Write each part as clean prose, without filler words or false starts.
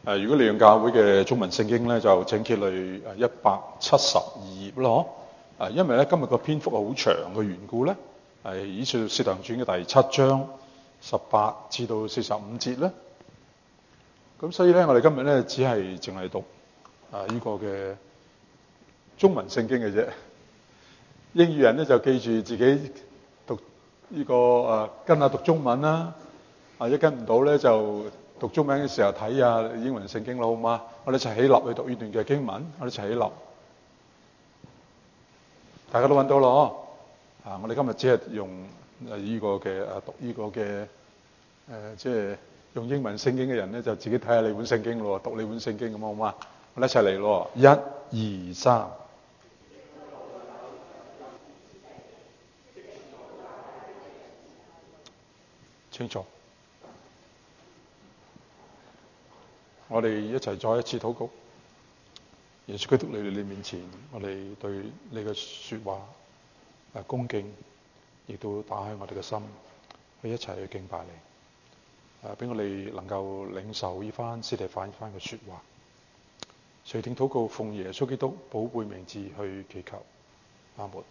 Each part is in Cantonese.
如果你用教會嘅中文聖經咧，就請揭去172頁咯。因為咧今日個篇幅好長嘅緣故咧，係以使徒行傳嘅第7章18至到45節咧。咁所以咧，我哋今日咧只係淨係讀呢個嘅中文聖經嘅啫。英語人咧就記住自己讀呢個跟下讀中文啦。或者跟唔到咧就讀中文嘅時候睇下英文聖經咯，好嗎？我哋一齊起立去讀呢段嘅經文，我哋一齊起立。大家都揾到咯，我哋今日只係用呢個嘅讀呢個嘅即係用英文聖經嘅人咧，就自己睇下你本聖經咯，讀你本聖經咁好嗎？我哋一齊嚟咯，1、2、3。清楚。我哋一齊再一次禱告。耶穌基督嚟到你面前，我哋對你嘅說話恭敬，亦都打開我哋嘅心，去一齊去敬拜你。俾我哋能夠領受呢番司提反呢番嘅說話。垂聽禱告，奉耶穌基督寶貝名字去祈求。阿門。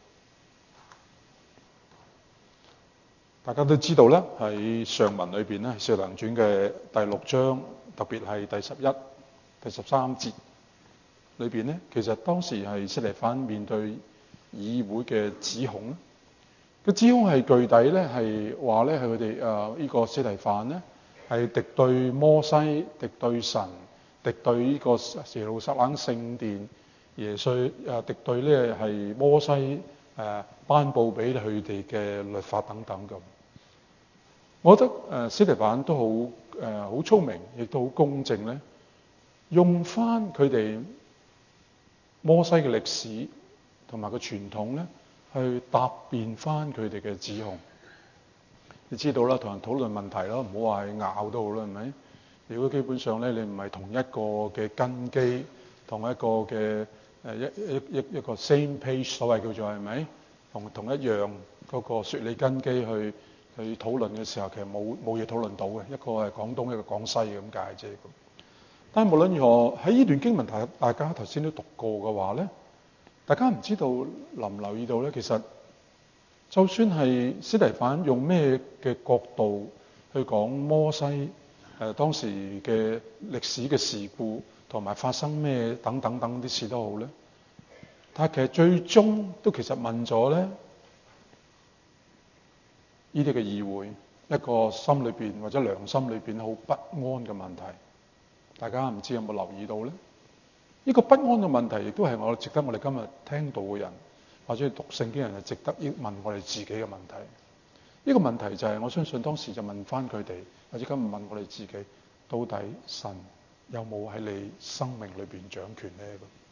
大家都知道啦，喺上文裏邊咧，《使徒行傳》嘅第6章，特別係第11、第13節裏邊咧，其實當時係司提反面對議會嘅指控。個指控係具體咧，係話咧係佢哋呢個司提反咧係敵對摩西、敵對神、敵對呢個耶路撒冷聖殿、敵對咧係摩西頒布俾佢哋嘅律法等等咁。我覺得司提反都好聰明，亦都好公正咧，用翻佢哋摩西嘅歷史同埋個傳統咧，去答辯翻佢哋嘅指控。你知道啦，同人討論問題咯，唔好話係拗都好啦，係咪？如果基本上咧，你唔係同一個嘅根基，同一個嘅一個 same page， 所謂叫做係咪？同一樣嗰個説理根基去討論嘅時候，其實冇嘢討論到嘅。一個係講東，一個講西咁解啫。但係無論如何，喺呢段經文大家頭先都讀過嘅話咧，大家唔知道留唔留意到咧？其實就算係司提反用咩嘅角度去講摩西當時嘅歷史嘅事故，同埋發生咩等等啲事都好咧，但係其實最終都其實問咗咧呢啲嘅議會一個心裏邊或者良心裏邊好不安嘅問題。大家唔知有冇留意到咧？呢個不安嘅問題亦都係值得我哋今日聽到嘅人或者讀聖經人係值得要問我哋自己嘅問題。呢個問題就係我相信當時就問翻佢哋，或者今日問我哋自己，到底神有冇喺你生命裏邊掌權咧？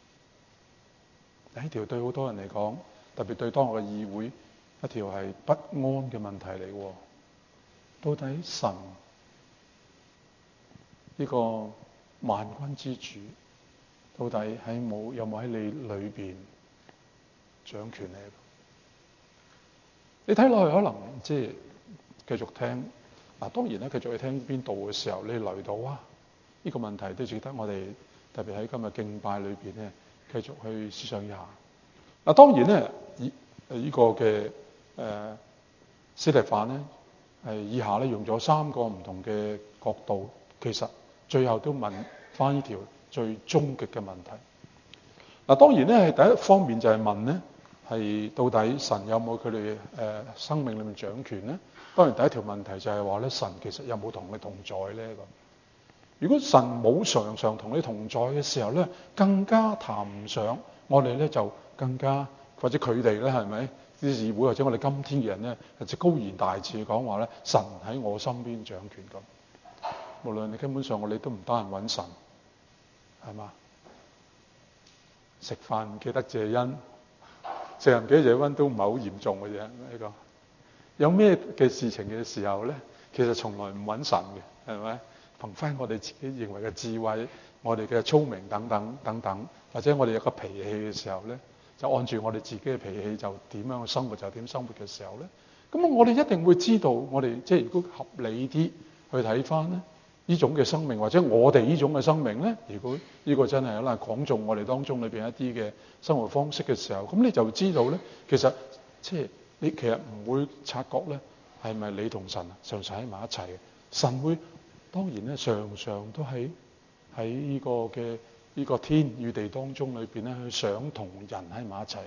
呢條對好多人嚟講，特別對當我嘅議會一條係不安嘅問題嚟。到底神呢個萬軍之主，到底有冇喺你裏邊掌權咧？你睇落去可能即係繼續聽當然咧，繼續去聽邊度嘅時候，你留意到呢個問題都值得我哋特別喺今日敬拜裏邊咧，繼續去思想一下。當然咧，呢個嘅司提反咧，以下咧用咗3個唔同嘅角度，其實最後都問翻呢條最終極嘅問題。當然咧，係第一方面就係問咧，係到底神有冇佢哋生命裏面掌權咧？當然第一條問題就係話咧，神其實有冇同你同在咧？咁如果神冇常常同你同在嘅時候咧，更加談唔上我哋咧就更加或者佢哋咧係咪啲議會或者我哋今天嘅人咧，就高言大智講話咧，神喺我身邊掌權咁。無論你根本上我哋都唔得閒揾神，係嘛？食飯唔記得謝恩，食人唔記得謝恩都唔係好嚴重嘅啫。呢個有咩嘅事情嘅時候咧，其實從來唔揾神嘅，係咪？憑翻我哋自己認為嘅智慧，我哋嘅聰明等等，或者我哋有個脾氣嘅時候咧，就按住我哋自己嘅脾氣就點樣生活就點生活嘅時候咧，咁我哋一定會知道，我哋即係如果合理啲去睇翻咧， 呢種嘅生命，或者我哋呢種嘅生命咧，如果呢個真係可能講中我哋當中裏邊一啲嘅生活方式嘅時候，咁你就知道咧，其實即係你其實唔會察覺咧，係咪你同神常常喺埋一齊嘅？神會當然咧，常常都喺呢個嘅呢個天與地當中裏邊咧，去想同人喺埋一齊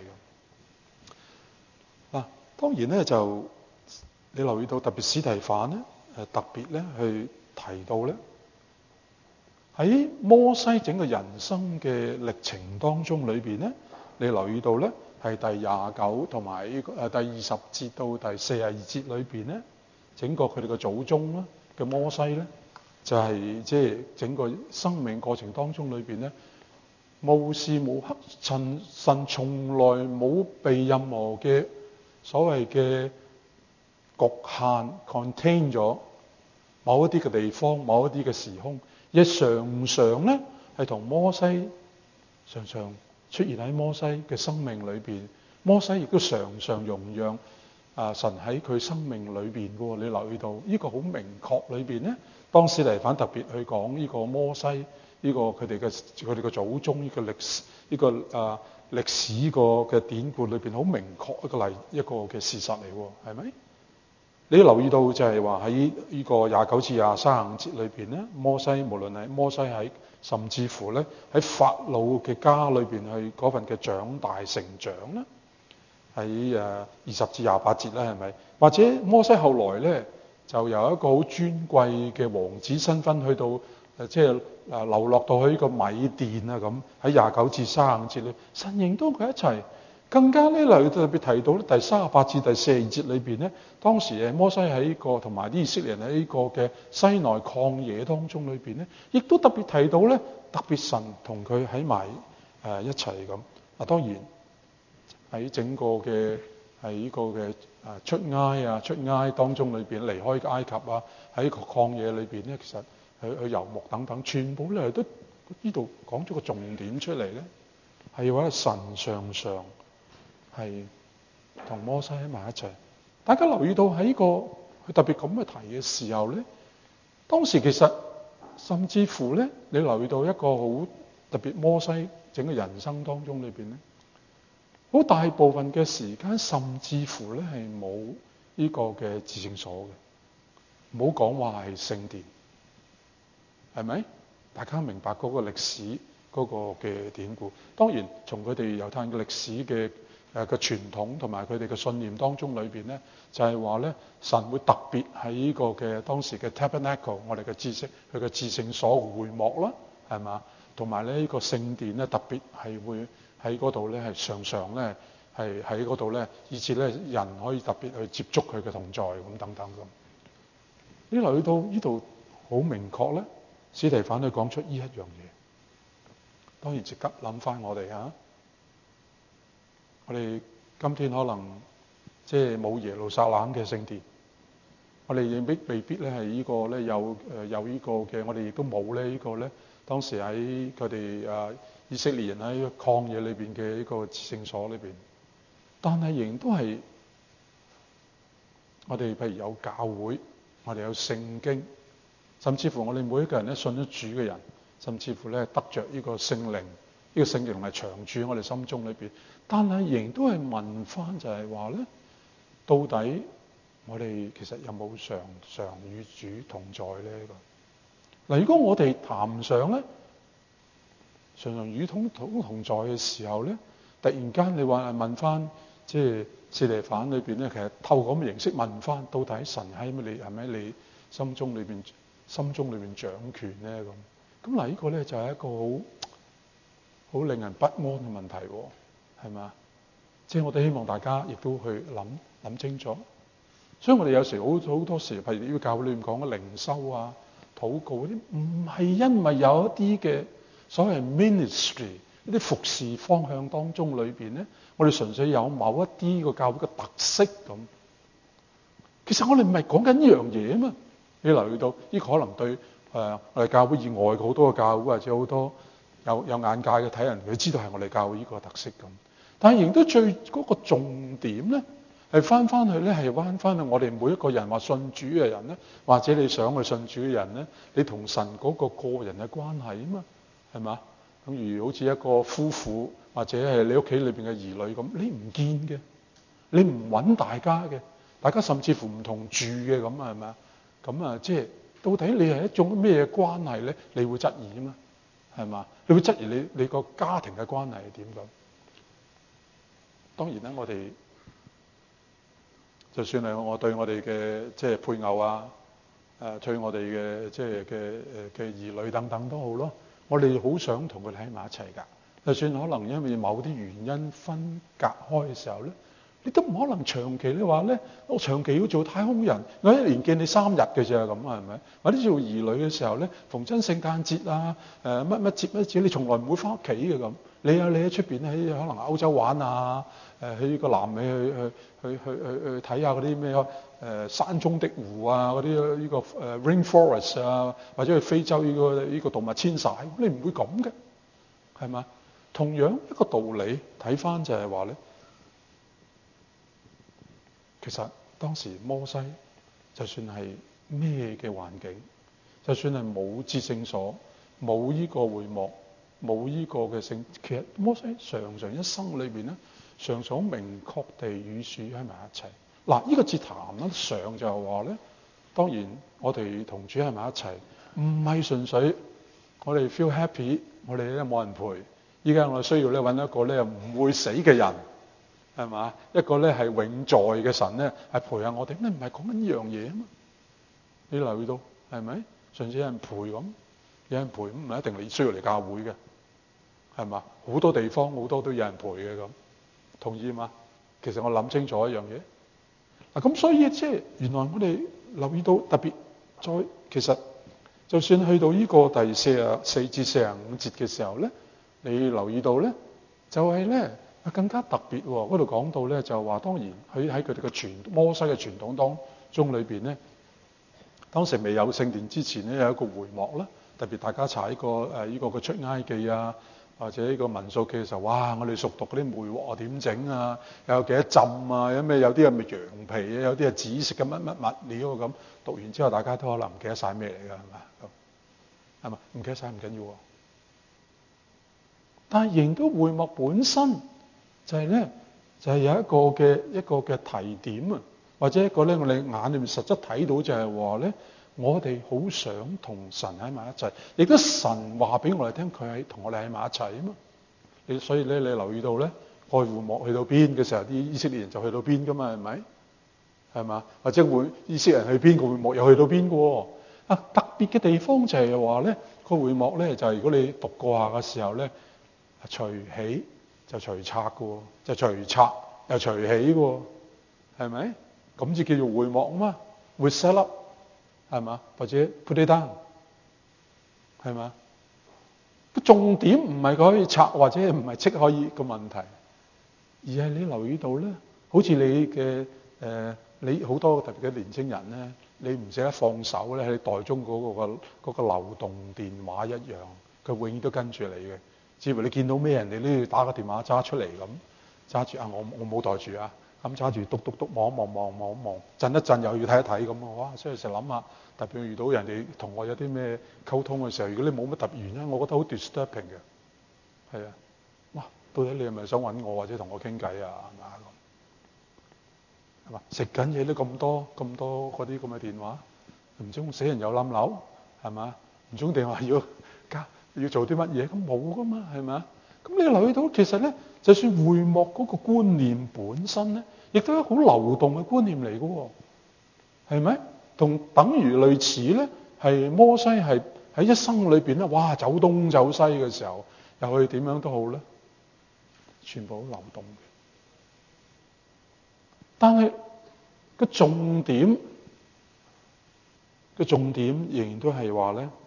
嘅。嗱，當然咧就你留意到特別司提反咧，特別咧去提到咧，喺摩西整個人生嘅歷程當中裏邊咧，你留意到咧係第29同埋呢個第20節到第42節裏邊咧，整個佢哋嘅祖宗啦嘅摩西咧，就係即係整個生命過程當中裏邊咧，無時無刻神從來冇被任何嘅所謂嘅局限 contain 咗某一啲嘅地方、某一啲嘅時空，亦常常咧係同摩西常常出現喺摩西嘅生命裏邊。摩西亦都常常容讓神喺佢生命裏邊嘅喎。你留意到呢個好明確裏邊咧，當司提反特別去講呢個摩西呢個佢哋嘅祖宗呢個歷史呢個歷史個嘅典故裏邊，好明確一個嘅事實嚟喎，係咪？你留意到就係話喺呢個29至35節裏邊咧，摩西無論係摩西喺甚至乎咧喺法老嘅家裏邊去嗰份嘅長大成長咧，喺20至28節咧，係咪？或者摩西後來咧就由一個好尊貴嘅王子身份去到即係流落到去呢個米甸啊咁，喺29至35節咧，神仍都佢一齊。更加咧，嚟特別提到咧，第38至第42節裏邊咧，當時摩西喺呢個同埋啲以色列人喺呢個嘅西奈曠野當中裏邊咧，亦都特別提到咧，特別神同佢喺埋一齊咁。啊，當然喺整個嘅係呢個嘅出埃當中裏邊，離開埃及啊，喺個曠野裏邊咧，其實去遊牧等等，全部咧都呢度講咗個重點出嚟咧，係話神常常係同摩西喺埋一齊。大家留意到喺個佢特別咁去提嘅時候咧，當時其實甚至乎咧，你留意到一個好特別摩西整個人生當中裏邊咧，好大部分嘅時間甚至乎咧係冇呢個嘅至聖所嘅，唔好講話係聖殿，係咪？大家明白嗰個歷史嗰個嘅典故。當然從佢哋猶太人嘅歷史嘅傳統同埋佢哋嘅信念當中裏邊咧，就係話咧，神會特別喺呢個嘅當時嘅 tabernacle， 我哋嘅知識佢嘅至聖所會幕啦，係嘛？同埋咧呢個聖殿咧特別係會喺嗰度咧係常常咧係喺嗰度咧，以至咧人可以特別去接觸佢嘅同在咁等等咁。你留意到呢度好明確咧，司提反去講出呢一樣嘢，當然值得諗翻我哋嚇。我哋今天可能即係冇耶路撒冷嘅聖殿，我哋未必咧係呢個咧有呢個嘅，我哋亦都冇咧呢個咧。當時喺佢哋以色列人喺曠野裏邊嘅呢個至聖所裏邊，但係仍然都係我哋譬如有教會，我哋有聖經，甚至乎我哋每一個人咧信咗主嘅人，甚至乎咧得着呢個聖靈，呢個聖靈係長駐喺我哋心中裏邊。但係仍然都係問翻，就係話咧，到底我哋其實有冇常常與主同在咧？嗱，如果我哋談唔上咧，常常與同在嘅時候咧，突然間你話問翻，即係司提反裏邊咧，其實透過咁嘅形式問翻，到底神喺你係咪你心中裏邊掌權咧？咁嗱，呢個咧就係一個好令人不安嘅問題喎。係嘛？即係我哋希望大家亦都去諗清楚。所以我哋有時好多時，譬如呢個教會裏面講嘅靈修啊、禱告嗰啲，唔係因為有一啲嘅所謂 ministry 呢啲服侍方向當中裏邊咧，我哋純粹有某一啲個教會嘅特色咁。其實我哋唔係講緊呢樣嘢啊嘛。你留意到呢個可能對我哋教會以外嘅好多嘅教會，或者好多有眼界嘅睇人，佢知道係我哋教會呢個特色咁。但係仍都最嗰個重點咧，係係翻去咧，係翻去我哋每一個人話信主嘅人咧，或者你想去信主嘅人咧，你同神嗰個人嘅關係啊嘛，係嘛？咁如好似一個夫婦或者係你屋企裏邊嘅兒女咁，你唔見嘅，你唔揾大家嘅，大家甚至乎唔同住嘅咁啊，係咪啊？咁啊，即係到底你係一種咩關係咧？你會質疑啊嘛，係嘛？你會質疑你個家庭嘅關係係點咁？當然啦，我哋就算係我對我哋嘅即係配偶啊，對我哋嘅即係嘅兒女等等都好咯，我哋好想同佢哋喺埋一齊㗎。就算可能因為某啲原因分隔開嘅時候咧，你都唔可能長期你話咧，我長期要做太空人，我一年見你3日嘅啫咁啊，係咪？或者做兒女嘅時候咧，逢親聖誕節啊，乜乜節，你從來唔會翻屋企嘅咁。你喺出邊喺可能歐洲玩啊，去呢個南美去睇下嗰啲咩山中的湖啊，嗰啲呢個rainforest 啊，或者去非洲呢個動物遷徙，你唔會咁嘅，係嘛？同樣一個道理，睇翻就係話咧，其實當時摩西就算係咩嘅環境，就算係冇至聖所，冇呢個會幕，冇呢個嘅聖，其實摩西常常一生裏邊咧，常常明確地與主喺埋一齊。嗱，呢個節談咧上就係話咧，當然我哋同主喺埋一齊，唔係純粹我哋 feel happy，我哋咧冇人陪。依家我需要咧揾一個咧唔會死嘅人，係嘛？一個咧係永在嘅神咧，係陪下我哋。你唔係講緊呢樣嘢啊嘛？你留意到係咪？甚至有人陪咁，有人陪咁唔係一定你需要嚟教會嘅，係嘛？好多地方好多都有人陪嘅咁，同意嘛？其實我諗清楚一樣嘢嗱，咁所以即係原來我哋留意到特別其實就算去到呢個第44至45節嘅時候咧。你留意到咧，就係咧更加特別喎。嗰度講到咧，就話當然佢喺佢哋嘅摩西嘅傳統當中裏邊咧，當時未有聖殿之前咧，有一個會幕啦。特別大家查呢個嘅出埃及啊，或者呢個民數記嘅時候，哇！我哋熟讀嗰啲會幕啊點整啊，有幾多浸啊，有啲係咪羊皮啊，有啲係紫色嘅乜乜物料咁。讀完之後，大家都可能唔記得晒咩嚟㗎，係嘛？係嘛？唔記得晒唔緊要喎。但係仍都會幕本身就係咧，就係有一個嘅提點啊，或者一個咧，我哋眼裏面實質睇到就係話咧，我哋好想同神喺埋一齊，亦都神話俾我哋聽，佢係同我哋喺埋一齊啊嘛。所以咧，你留意到咧，愛會幕去到邊嘅時候，啲以色列人就去到邊噶嘛，係咪？係嘛？或者以色列人去邊個會幕又去到邊個？啊，特別嘅地方就係話咧，個會幕咧就係如果你讀過下嘅時候咧。除起就除拆嘅，就除拆又除起嘅，係咪？咁就叫做會幕啊嘛，會 set up 係嘛？或者 put it down 係嘛？個重點唔係佢可以拆或者唔係即可以個問題，而係你留意到咧，好似你嘅你好多特別嘅年青人咧，你唔捨得放手咧，喺袋中嗰個流動電話一樣，佢永遠都跟住你嘅。只要你見到咩人哋都要打個電話揸出嚟咁，揸住啊！我冇袋住啊，咁揸住篤篤篤望一望，震一震又要睇一睇咁啊！哇！所以成日諗下，特別遇到人哋同我有啲咩溝通嘅時候，如果你冇乜特別原因，我覺得好 disturbing 嘅，係啊！哇！到底你係咪想揾我或者同我傾偈啊？係嘛咁？係嘛？食緊嘢都咁多嗰啲咁嘅電話，唔中死人又冧樓係嘛？唔中定話要做啲乜嘢？咁冇噶嘛，係咪啊？咁你留意到其實咧，就算會幕嗰個觀念本身咧，亦都係好流動嘅觀念嚟嘅喎，係咪？等於類似咧，係摩西係喺一生裏邊咧，哇，走東走西嘅時候，又可以點樣都好咧，全部好流動嘅。但係個重點仍然都係話咧。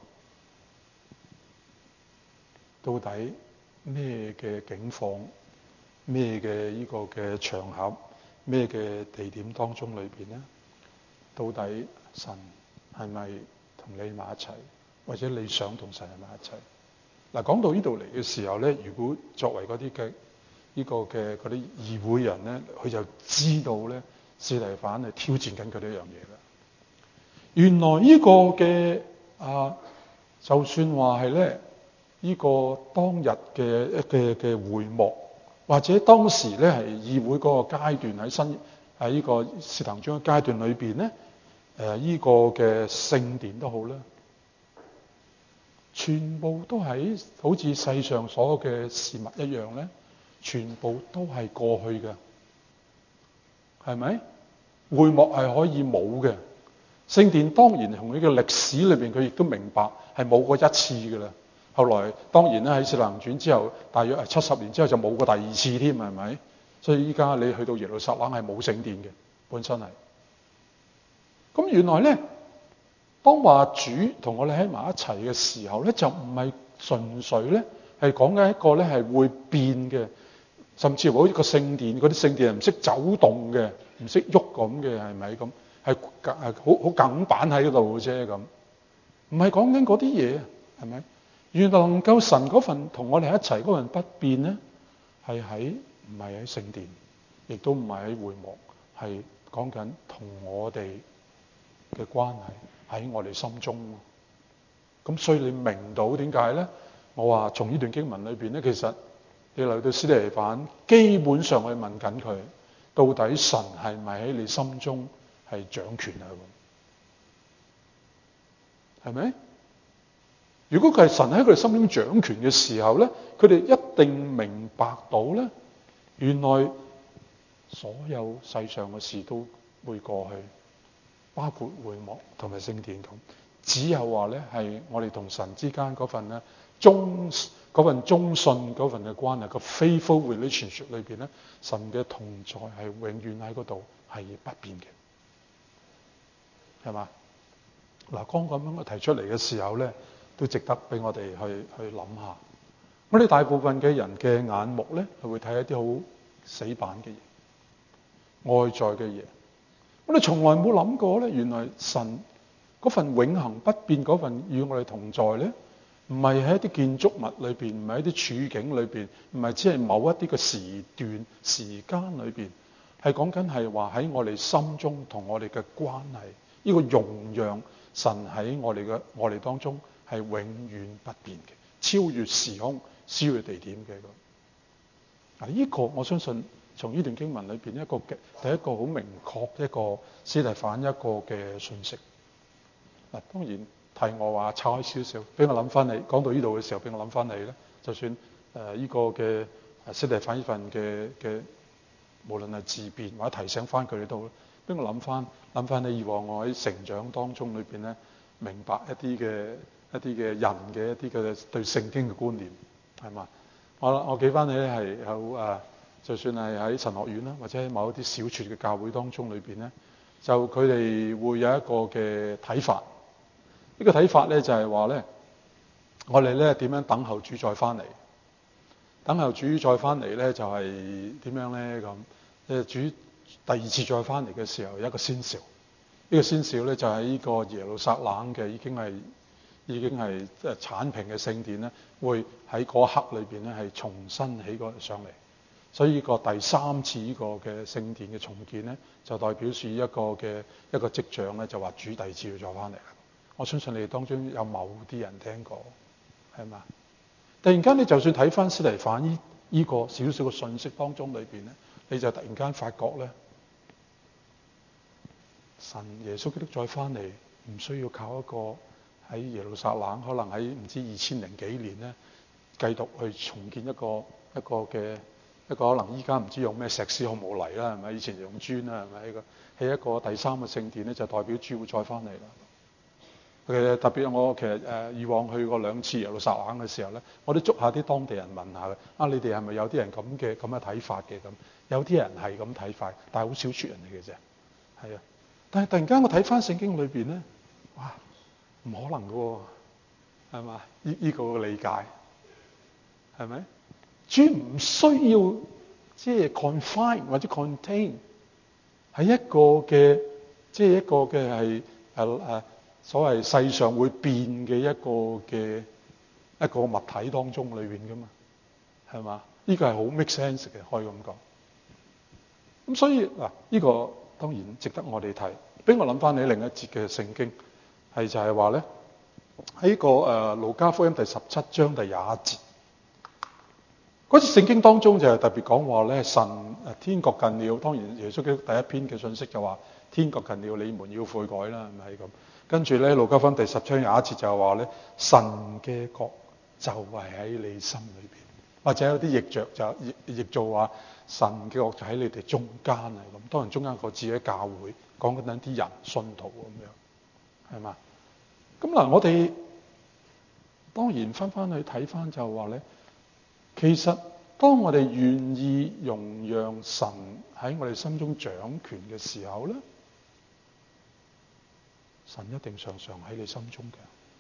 到底咩嘅境況、咩嘅呢個嘅場合、咩嘅地點當中裏邊咧？到底神係咪同你埋一齊，或者你想同神喺埋一齊？嗱，講到呢度嚟嘅時候咧，如果作為嗰啲嘅呢個嘅嗰啲議會人咧，佢就知道咧， 司提反係挑戰緊佢呢樣嘢嘅。原來呢個嘅就算話係咧，呢個當日嘅會幕，或者當時咧係議會嗰個階段喺呢個使徒行傳嘅階段裏邊咧，呢個嘅聖殿都好啦，全部都係好似世上所有嘅事物一樣咧，全部都係過去嘅，係咪？會幕係可以冇嘅。聖殿當然從呢個歷史裏邊，佢亦都明白係冇過一次嘅啦。後來當然咧喺《使徒行傳》之後，大約係70年之後就冇過第二次添，係咪？所以依家你去到耶路撒冷係冇聖殿嘅，本身係。咁原來咧，當話主同我哋喺埋一齊嘅時候咧，就唔係純粹咧係講緊一個咧係會變嘅，甚至乎好似個聖殿嗰啲聖殿係唔識走動嘅，唔識喐咁嘅，係咪咁？係好梗板喺嗰度嘅啫，咁唔係講緊嗰啲嘢，係咪？原來能夠神嗰份同我哋一齊嗰份不變咧，係唔係喺聖殿，亦都唔係喺會幕，係講緊同我哋嘅關係喺我哋心中。咁所以你明到點解咧？我話從呢段經文裏邊咧，其實你嚟到司提反，基本上去問緊佢，到底神係咪喺你心中係掌權啊？係咪？如果佢係神喺佢哋心中掌權嘅時候咧，佢哋一定明白到咧，原來所有世上嘅事都會過去，包括會幕同埋聖殿咁。只有話咧係我哋同神之間嗰份咧忠信嗰份嘅關係，個 faithful relationship 裏邊咧，神嘅同在係永遠喺嗰度係不變嘅，係嘛？嗱，剛咁樣提出嚟嘅時候咧，都值得俾我哋去諗下。我哋大部分嘅人嘅眼目咧，係會睇一啲好死板嘅嘢、外在嘅嘢。我哋從來冇諗過咧，原來神嗰份永恆不變嗰份與我哋同在咧，唔係喺一啲建築物裏邊，唔係喺啲處境裏邊，唔係只係某一啲嘅時段、時間裏邊，係講緊係話喺我哋心中同我哋嘅關係，呢個容讓神喺我哋當中係永遠不變嘅，超越時空、超越地點嘅。嗱，呢個我相信從呢段經文裏邊第一個好明確一個司提反一個嘅信息。嗱，當然題外話岔開少少，俾我諗翻你講到呢度嘅時候，俾我諗翻你咧，就算呢個嘅司提反呢份嘅無論係自辯或者提醒翻佢哋都好，俾我諗翻你以往我喺成長當中裏邊咧，明白一啲嘅人嘅一啲嘅對聖經嘅觀念，係嘛？我記翻你咧係有就算係喺神學院啦，或者喺某一啲小撮嘅教會當中裏邊咧，就佢哋會有一個嘅睇法。呢個睇法咧就係話咧，我哋咧點樣等候主再翻嚟？等候主再翻嚟咧就係點樣咧咁？主第二次再翻嚟嘅時候有一個先兆。呢個先兆咧就係呢個耶路撒冷嘅已經係剷平嘅聖殿咧，會喺嗰一刻裏邊咧係重新起過上嚟。所以呢個第三次呢個嘅聖殿嘅重建咧，就代表住一個跡象咧，就話主第二次要再翻嚟啦。我相信你哋當中有某啲人聽過，係嘛？突然間你就算睇翻司提反呢個少少嘅信息當中裏邊咧，你就突然間發覺咧，神耶穌基督再翻嚟唔需要靠一個喺耶路撒冷，可能喺唔知2000幾年咧，繼續去重建一個可能依家唔知用咩石屎好冇嚟啦，係咪？以前用磚啦，係咪？起一個第三個聖殿咧，就代表主會再翻嚟啦。特別我其實以往去過2次耶路撒冷嘅時候咧，我都捉下啲當地人問下佢，你哋係咪有啲人咁嘅睇法嘅咁？有啲人係咁睇法，但係好少撮人嚟嘅啫。係啊，但係突然間我睇翻聖經裏邊咧，哇，唔可能嘅喎，係嘛？呢個理解係咪？主唔需要即係 confine 或者 contain， 係一個嘅係所謂世上會變嘅一個物體當中裏邊噶嘛，係嘛？呢個係好 make sense 嘅，可以咁講。咁所以嗱，呢個當然值得我哋睇。俾我諗翻起另一節嘅聖經，係就係話咧喺個路加福音第17章第21節，嗰節聖經當中就係特別講話咧，天國近了。當然耶穌基督第一篇嘅信息就話天國近了，你們要悔改啦，係咪咁？跟住咧路加福音第10章21節就係話咧，神嘅國就係喺你心裏邊，或者有啲譯著就譯做話神嘅國就喺你哋中間啊咁。當然中間個字喺教會講緊啲人信徒咁樣，係嘛？咁嗱，我哋當然翻去睇翻就話咧，其實當我哋願意容讓神喺我哋心中掌權嘅時候咧，神一定常常喺你心中嘅。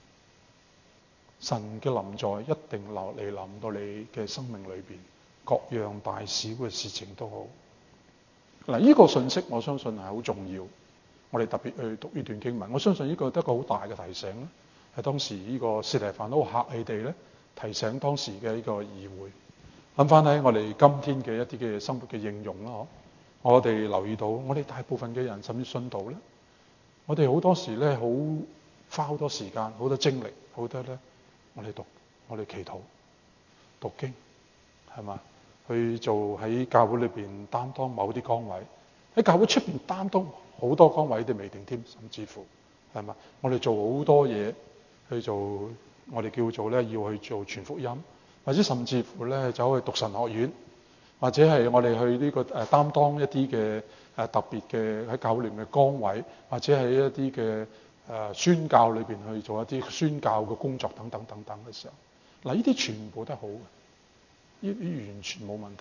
神嘅臨在一定臨到你嘅生命裏邊，各樣大小嘅事情都好。嗱，呢個信息我相信係好重要。我哋特別去讀呢段經文，我相信呢個都係一個好大嘅提醒啦。係當時呢個司提反都好客氣地咧提醒當時嘅呢個議會。諗翻喺我哋今天嘅一啲嘅生活嘅應用啦，我哋留意到，我哋大部分嘅人甚至信道咧，我哋好多時咧花好多時間、好多精力、好多咧，我哋讀、我哋祈禱、讀經，係嘛？去做喺教會裏邊擔當某啲崗位，喺教會出邊擔當好多崗位都未定添，甚至乎係嘛？我哋做好多嘢去做，我哋叫做咧要去做傳福音，或者甚至乎咧走去讀神學院，或者係我哋去呢個擔當一啲嘅特別嘅喺教會裏面嘅崗位，或者喺一啲嘅宣教裏邊去做一啲宣教嘅工作等等等等嘅時候，嗱，呢啲全部都係好嘅，呢完全冇問題。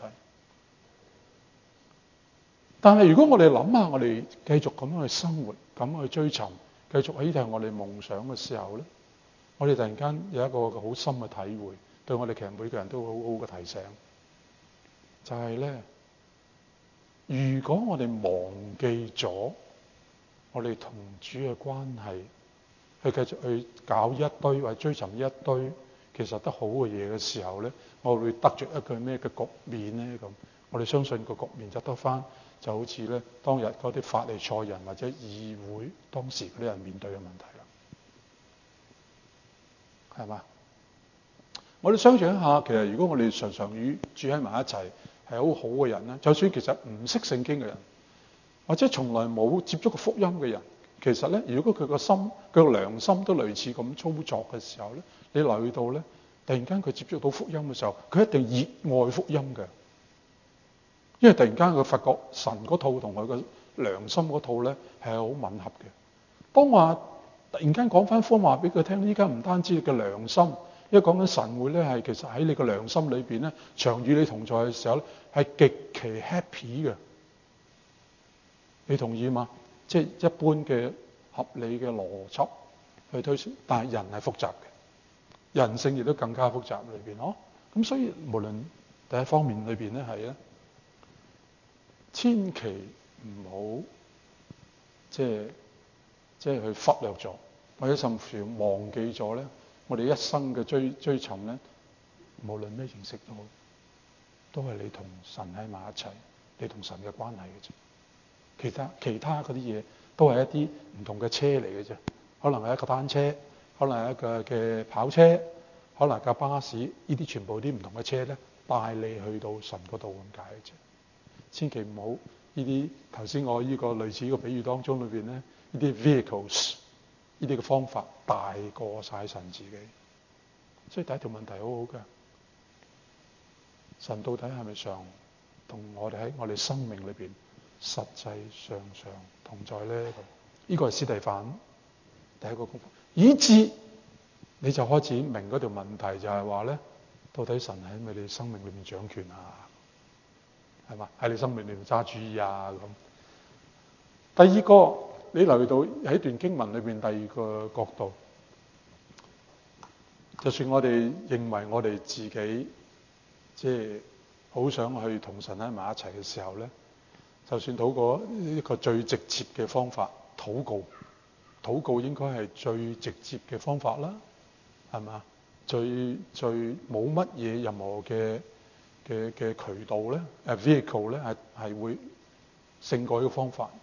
但係如果我哋諗下，我哋繼續咁樣去生活，咁樣去追尋，繼續喺呢啲係我哋夢想嘅時候咧，我哋突然間有一個好深嘅體會，對我哋其實每個人都好好嘅提醒，就係咧，如果我哋忘記咗我哋同主嘅關係，去繼續去搞一堆或者追尋一堆其實得好嘅嘢嘅時候咧，我會得着一個咩嘅局面咧？咁我哋相信個局面就得翻，就好似咧當日嗰啲法利賽人或者議會當時嗰啲人面對嘅問題啦，係嘛？我哋想象一下，其實如果我哋常常與住喺埋一齊係好好嘅人咧，就算其實唔識聖經嘅人，或者從來冇接觸過福音嘅人，其實咧，如果佢個心、佢個良心都類似咁操作嘅時候咧，你留意到咧，突然間佢接觸到福音嘅時候，佢一定熱愛福音嘅，因為突然間佢發覺神嗰套同佢個良心嗰套咧係好吻合嘅。當話突然間講翻福音話俾佢聽，依家唔單止你嘅良心，因為講緊神會咧係其實喺你個良心裏邊咧，常與你同在嘅時候咧，係極其 happy 嘅。你同意嗎？即係一般嘅合理嘅邏輯去推算，但係人係複雜嘅，人性亦都更加複雜裏邊咁所以無論第一方面裏邊咧係咧，千祈唔好即係去忽略咗，或者甚至忘記咗咧，我哋一生嘅追尋咧，無論咩形式都好，都係你同神喺埋一齊，你同神嘅關係嘅啫。其他嗰啲嘢都係一啲唔同嘅車嚟嘅啫，可能係一個單車，可能係一個嘅跑車，可能係架巴士，呢啲全部啲唔同嘅車咧，帶你去到神嗰度咁解嘅啫。千祈唔好呢啲頭先我呢個類似呢個比喻當中裏邊咧，呢啲 vehicles 呢啲嘅方法大過晒神自己。所以第一條問題好好嘅，神到底係咪常同我哋喺我哋生命裏邊實際常常同在咧？呢個係司提反第一個功課，以致你就開始明嗰條問題，就係話咧，到底神喺咪你生命裏面掌權啊？係嘛？喺你生命裏面揸主意啊？咁第二個，你留意到喺段經文裏邊第二個角度，就算我哋認為我哋自己即係好想去同神喺埋一齊嘅時候咧，就算禱過一個最直接嘅方法，禱告應該係最直接嘅方法啦，係嘛？最冇乜嘢任何嘅渠道咧，vehicle 咧係會勝過呢個方法。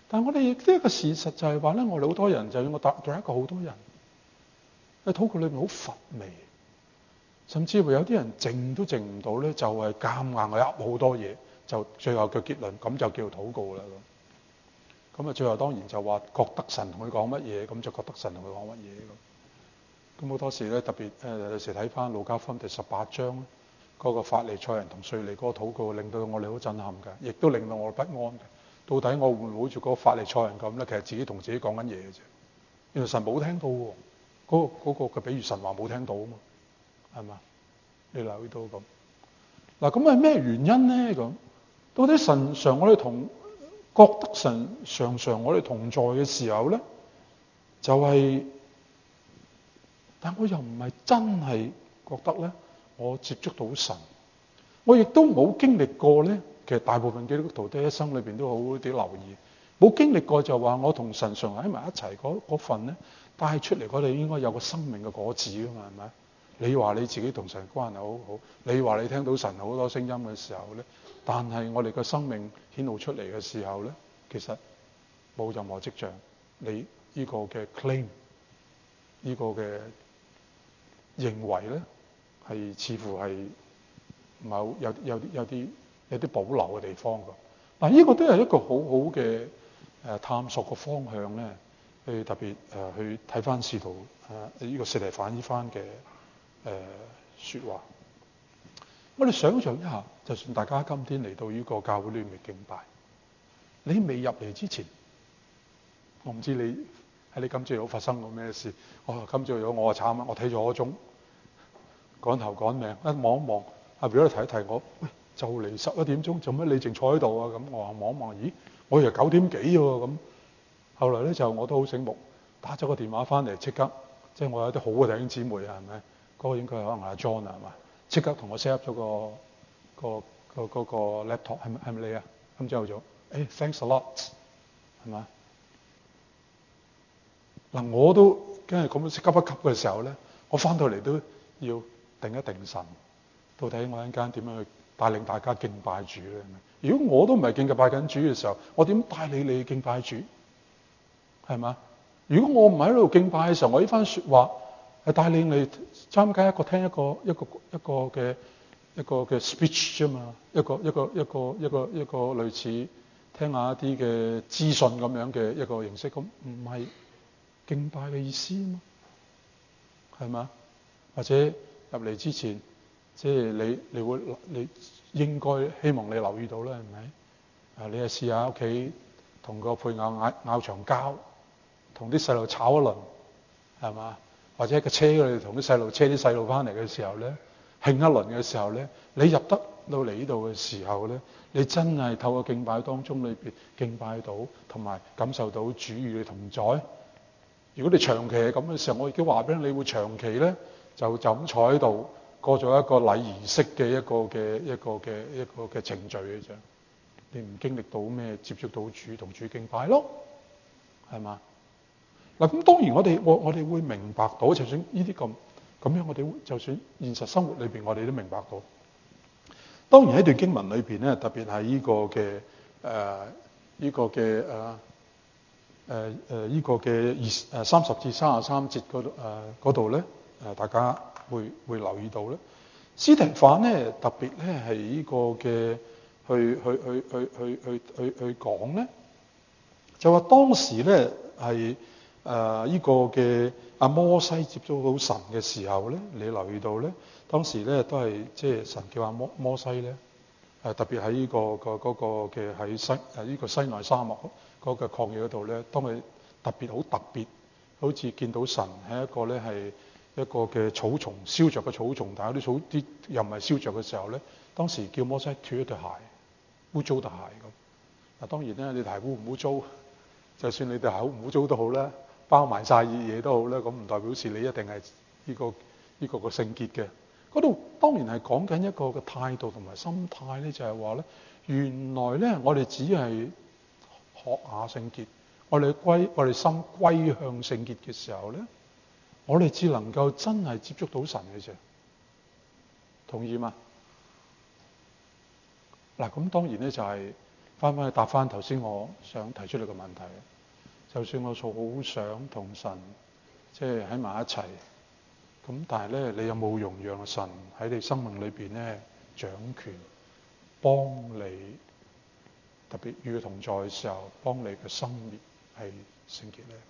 但係我哋亦都一個事實就係話咧，我哋好多人就要我答咗一個好多人喺禱告裏面好乏味，甚至乎有啲人靜都靜唔到咧，就係夾硬噏好多嘢，就最後嘅結論咁就叫禱告啦咁啊，最後當然就話覺得神同佢講乜嘢，咁就覺得神同佢講乜嘢咁。咁好多時咧，特別有時睇翻路加福音第18章嗰個法利賽人同稅吏嗰個禱告，令到我哋好震撼嘅，亦都令到我不安嘅。到底我會唔會好似嗰個法利賽人咁咧？其實自己同自己講緊嘢嘅啫。原來神冇聽到喎，嗰個嘅比喻神話冇聽到啊嘛，係嘛？你留意到咁嗱，咁係咩原因咧？咁到底神常我哋覺得神常我哋同在嘅時候咧，就係，但我又唔係真係覺得咧，我接觸到神，我亦都冇經歷過咧。其實大部分基督徒都一生裏邊都好啲留意，冇經歷過就話我同神常喺埋一齊嗰份咧，帶出嚟我哋應該有個生命嘅果子噶嘛，係咪？你話你自己同神關係好好，你話你聽到神好多聲音嘅時候咧，但係我哋嘅生命顯露出嚟嘅時候咧，其實冇任何跡象，你呢個嘅 claim，呢個嘅認為咧，係似乎係某有啲保留嘅地方㗎。嗱，呢個都係一個好好嘅探索嘅方向咧，去特別去睇翻使徒呢個司提反呢番嘅説話。我哋想象一下，就算大家今天嚟到呢個教會裏面敬拜，你未入嚟之前，我唔知你喺你今朝早發生過咩事。今朝早我慘啊！我睇咗個鐘，趕頭趕命，一望一望，阿表姐提一提我，喂，就嚟11點鐘，做乜你淨坐喺度啊？咁我話望一望，咦，我以為9點幾喎咁。後來咧就我都好醒目，打咗個電話翻嚟，即刻即係我有啲好嘅弟兄姊妹啊，係咪？嗰個應該可能阿 John 啊，係嘛？即刻同我 set up 咗個 laptop， 係咪你啊？今朝早，thanks a lot， 係嘛？嗱，我都梗係咁樣急一急嘅時候咧，我翻到嚟都要定一定神，到底我一陣間點樣去帶領大家敬拜主咧？如果我都唔係敬拜緊主嘅時候，我點帶你敬拜主？係嘛？如果我唔喺度敬拜嘅時候，我呢番説話係帶領你參加聽一個嘅 speech 啫嘛，一個類似聽下一啲嘅資訊咁樣嘅一個形式，咁唔係敬拜嘅意思啊嘛，係嘛？或者入嚟之前，即係你應該希望你留意到啦，係咪？你試下屋企同個配偶拗場交，同啲細路吵一輪，係嘛？或者喺個車嗰度同啲細路車啲細路翻嚟嘅時候咧，興一輪嘅時候咧，你入得到嚟呢度嘅時候咧，你真係透過敬拜當中裏邊敬拜到，同埋感受到主與你同在。如果你長期係咁嘅時候，我已經話俾你會長期咧就咁坐喺度過咗一個禮儀式嘅一個嘅程序嘅啫。你唔經歷到咩接觸到主同主敬拜咯，係嘛？嗱，咁當然我哋會明白到，就算呢啲咁樣，我哋就算現實生活裏邊，我哋都明白到。當然喺段經文裏邊咧，特別係呢個嘅30至33節嗰度咧，大家會留意到咧，司提反咧特別咧係呢個嘅去講咧，就話當時咧係呢個嘅摩西接觸到神嘅時候咧，你留意到咧，當時咧都係即係神叫摩西咧，特別喺呢個嘅喺呢個西奈沙漠嗰個曠野嗰度咧，當佢特別好似見到神喺一個咧係一個嘅草叢燒着嘅草叢，但係啲又唔係燒着嘅時候咧，當時叫摩西脫一對鞋，污糟對鞋咁。嗱，當然咧，你對鞋污唔污糟，就算你對鞋唔污糟都好啦，包埋晒嘢都好啦，咁唔代表示你一定係呢個聖潔嘅。嗰度當然係講緊一個嘅態度同埋心態咧，就係話咧，原來咧我哋只係學下聖潔，我哋心歸向聖潔嘅時候咧，我哋只能夠真係接觸到神嘅啫。同意嗎？嗱，咁當然咧就係翻去答翻頭先我想提出嚟嘅問題。就算我好想同神即係喺埋一齊，咁但係咧，你有冇容讓神喺你生命裏邊咧掌權，幫你特別與佢同在嘅時候，幫你嘅生命係聖潔咧？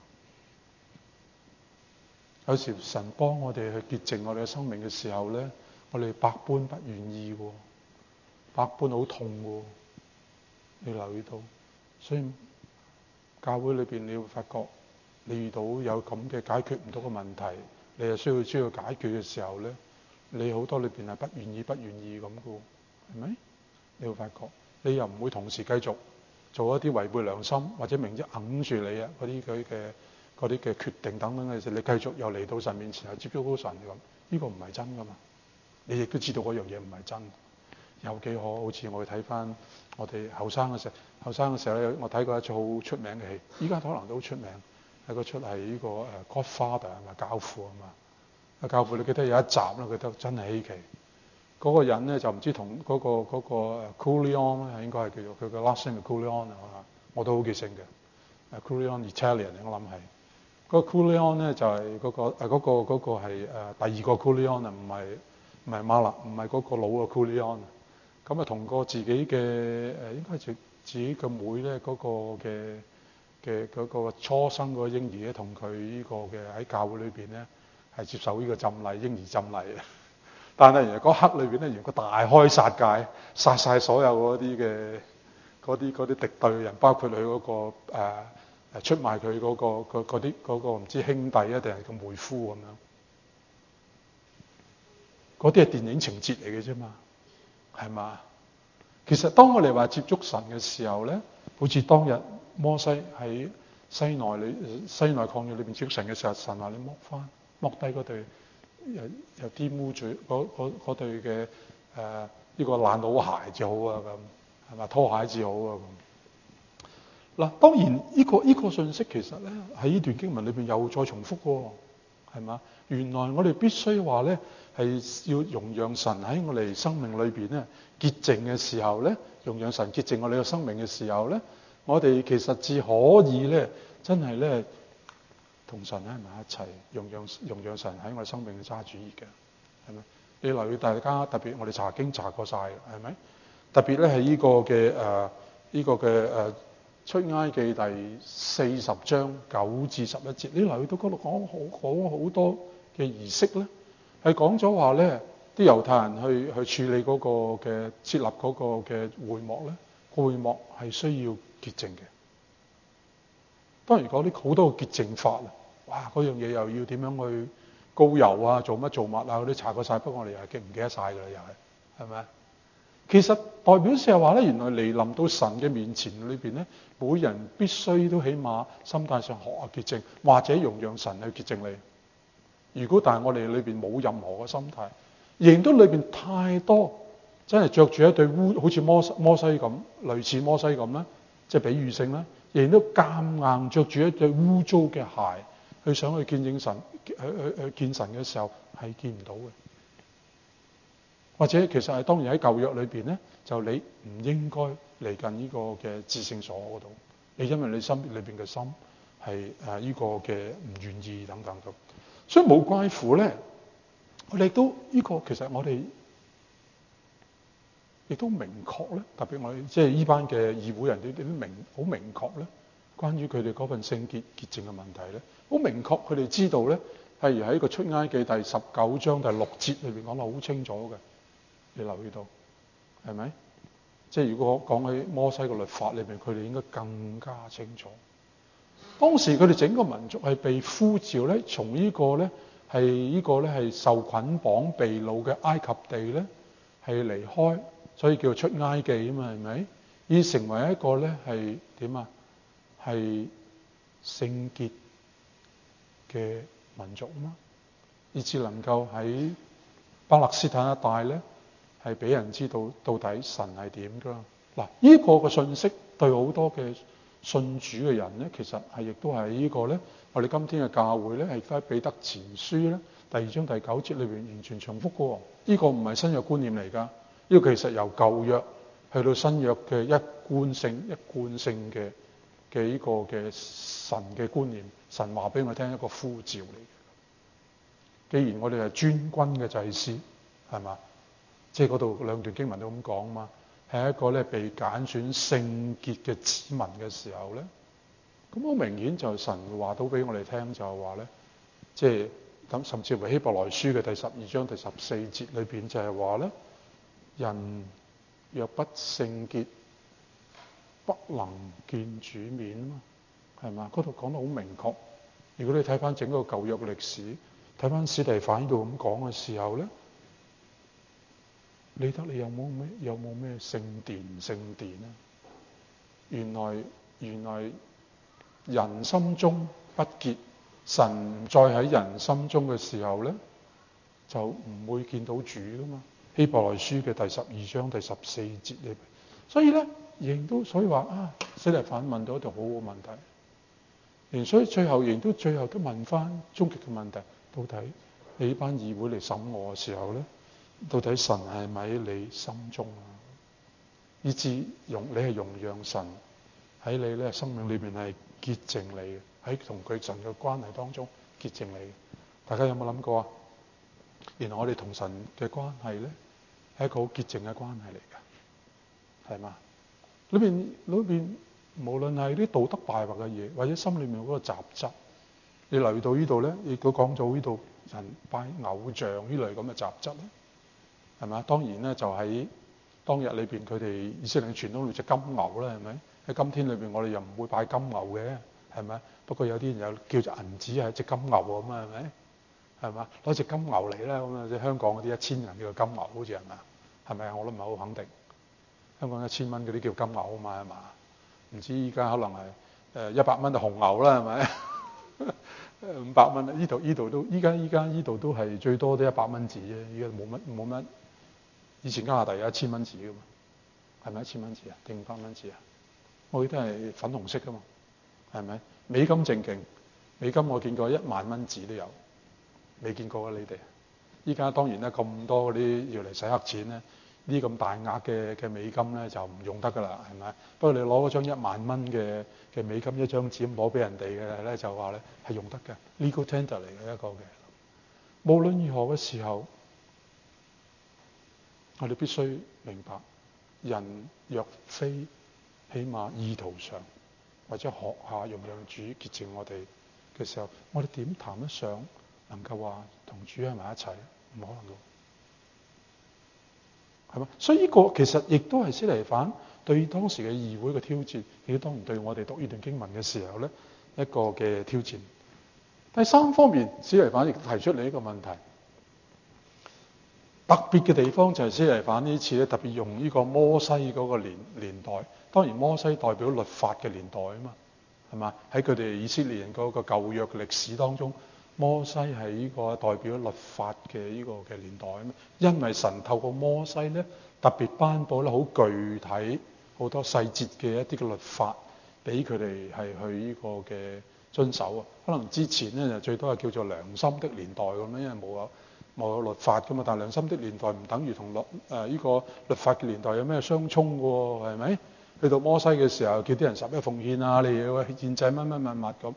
有時神幫我哋去潔淨我哋嘅生命嘅時候咧，我哋百般不願意喎，百般好痛喎。你留意到，所以教會裏邊你會發覺，你遇到有咁嘅解決唔到嘅問題，你係需要解決嘅時候咧，你好多裏邊係不願意咁嘅，係咪？你會發覺，你又唔會同時繼續做一啲違背良心或者明知揞住你啊嗰啲嘅決定等等嘅事，你繼續又嚟到神面前又接觸到神咁，呢個唔係真噶嘛？你亦都知道嗰樣嘢唔係真。有幾可好似我哋睇翻我哋後生嘅時候咧，我睇過一出好出名嘅戲，依家可能都好出名，係嗰出係呢個Godfather 係咪教父啊嘛？教父你記得有一集咧，覺得真係稀奇。嗰個人咧就唔知同嗰個 Corleone 咧，應該係叫做佢嘅 last name 係 Corleone 啊，我都好記性嘅。Corleone Italian 我諗係嗰個 Corleone 咧就係嗰個係第二個 Corleone 啊，唔係馬勒，唔係嗰個老嘅 Corleone。咁啊，同個自己嘅應該係自己嘅妹咧，嗰個初生嗰個嬰兒咧，同佢呢個嘅喺教會裏邊咧係接受呢個浸禮，嬰兒浸禮。但係原來嗰刻裏邊咧，原來個大開殺戒，殺晒所有嗰啲敵對人，包括佢嗰個出賣佢嗰個唔知兄弟啊定係個妹夫咁樣。嗰啲係電影情節嚟嘅啫嘛。係嘛？其實當我哋話接觸神嘅時候咧，好似當日摩西喺西奈曠野裏邊接觸神嘅時候，神話你剝低嗰對有啲污嘴嗰對嘅呢個爛佬鞋至好啊，咁係嘛？拖鞋至好啊咁。嗱，當然呢個信息其實咧喺呢段經文裏邊又再重複喎，係嘛？原來我哋必須話咧。係要容讓神喺我哋生命裏邊咧潔淨嘅時候咧，容讓神潔淨我哋嘅生命嘅時候咧，我哋其實至可以咧，真係咧同神喺埋一齊，容讓神喺我哋生命去揸主意嘅，係咪？你留意大家特別我哋查經查過晒嘅，係咪？特別咧係呢個嘅出埃及第40章9至11節，你留意到嗰度講好多嘅儀式咧。係講咗話咧，啲猶太人去處理嗰個嘅設立嗰個嘅會幕咧，會幕係需要潔淨嘅。當然講啲好多個潔淨法啊，哇！嗰樣嘢又要點樣去膏油啊，做乜啊，嗰啲查過晒，不過我哋又係唔記得晒㗎啦，又係咪啊？其實代表是係話咧，原來嚟臨到神嘅面前裏邊咧，每人必須都起碼心態上學下潔淨，或者容讓神去潔淨你。如果但係我哋裏邊冇任何嘅心態，仍都裏邊太多真係着住一對好似摩西咁，類似摩西咁啦，即係比喻性啦，仍都夾硬着住一對污糟嘅鞋去想去見證神，去見神嘅時候係見唔到嘅。或者其實係當然喺舊約裏邊咧，就你唔應該嚟近呢個嘅至聖所嗰度，你因為你心裏邊嘅心係呢個嘅唔願意等等咁。所以冇怪乎咧，我哋都呢個其實我哋亦都明確咧，特別我哋即係呢班嘅議會人，都好明確咧，關於佢哋嗰份聖潔潔淨嘅問題咧，好明確佢哋知道咧，譬如喺個出埃及第19章第6節裏邊講得好清楚嘅，你留意到係咪？即係如果講起摩西嘅律法裏邊，佢哋應該更加清楚。當時佢哋整個民族係被呼召咧，從呢個咧係受捆綁被擄嘅埃及地咧係離開，所以叫出埃及啊嘛，係咪？而成為一個咧係點啊？係聖潔嘅民族啊嘛，以至能夠喺巴勒斯坦一帶咧係俾人知道到底神係點㗎。嗱，呢個嘅信息對好多嘅信主嘅人咧，其實係亦都係呢個咧，我哋今天嘅教會咧係喺彼得前書咧第2章第9節裏邊完全重複嘅喎。呢個唔係新約觀念嚟㗎，呢個其實由舊約去到新約嘅一貫性嘅呢個嘅神嘅觀念，神話俾我聽一個呼召嚟嘅。既然我哋係尊貴嘅祭司，係嘛？即係嗰度兩段經文都咁講嘛，係一個咧被揀選聖潔嘅子民嘅時候咧，咁好明顯就神話到俾我哋聽就係話咧，即係咁甚至乎希伯來書嘅第12章第14節裏邊就係話咧，人若不聖潔，不能見主面啊嘛，係嘛？嗰度講得好明確。如果你睇翻整個舊約嘅歷史，睇翻司提反呢度咁講嘅時候咧，理得你有冇咩聖殿啊？原來人心中不潔，神唔再喺人心中嘅時候咧，就唔會見到主噶嘛。希伯來書嘅第12章第14節裏邊，所以咧所以話啊，司提反問到一條好好問題，所以最後都問翻終極嘅問題，到底你呢班議會嚟審我嘅時候咧，到底神係咪喺你心中啊？以至你係容讓神喺你咧生命裏邊係潔淨你嘅，喺同佢神嘅關係當中潔淨你嘅。大家有冇諗過啊？原來我哋同神嘅關係咧係一個好潔淨嘅關係嚟㗎，係嘛？裏邊無論係啲道德敗壞嘅嘢，或者心裏面嗰個雜質，你嚟到呢度咧，亦都講到呢度人拜偶像呢類咁嘅雜質咧，係咪？當然咧就喺當日裏邊，佢哋以色列傳統裏隻金牛啦，係咪？喺今天裏邊，我哋又唔會拜金牛嘅，係咪？不過有啲人又叫做銀紙係隻金牛咁啊，係咪？係嘛？攞隻金牛嚟啦，咁啊！即係香港嗰啲1000人叫做金牛，好似係咪？係咪啊？我都唔係好肯定。香港1000蚊嗰啲叫金牛啊嘛，係嘛？唔知依家可能係100蚊就紅牛啦，係咪？500蚊呢度都依家呢度都係最多都100蚊紙啫，依家冇乜。以前加拿大有1000蚊紙噶嘛，係咪1000蚊紙啊？定500蚊紙啊？我記得係粉紅色噶嘛，係咪？美金正勁，美金我見過10000蚊紙都有，未見過啊你哋？依家當然咧咁多嗰啲要嚟洗黑錢咧，呢咁大額嘅美金咧就唔用得噶啦，係咪？不過你攞嗰張10000蚊嘅美金一張紙咁攞俾人哋嘅咧，就話咧係用得嘅 legal tender 嚟嘅一個嘅。無論如何嘅時候，我哋必須明白，人若非起碼意圖上或者學下容讓主潔淨我哋嘅時候，我哋點談得上能夠話同主喺埋一齊？唔可能嘅，係嘛？所以呢個其實亦都係司提反對當時嘅議會嘅挑戰，亦都當然對我哋讀呢段經文嘅時候咧一個嘅挑戰。第三方面，司提反亦提出嚟一個問題。特別嘅地方就係司提反呢次咧，特別用呢個摩西嗰個年代。當然摩西代表律法嘅年代啊嘛，係嘛？喺佢哋以色列人嗰個舊約歷史當中，摩西係呢個代表律法嘅呢個嘅年代啊嘛。因為神透過摩西咧，特別頒布咧好具體、好多細節嘅一啲嘅律法，俾佢哋係去呢個嘅遵守啊。可能之前咧就最多係叫做良心的年代咁樣，因為冇有律法噶嘛，但係良心的年代唔等於同呢個律法嘅年代有咩相衝嘅喎，係咪？去到摩西嘅時候，叫啲人11奉獻啊，你要獻祭乜咁，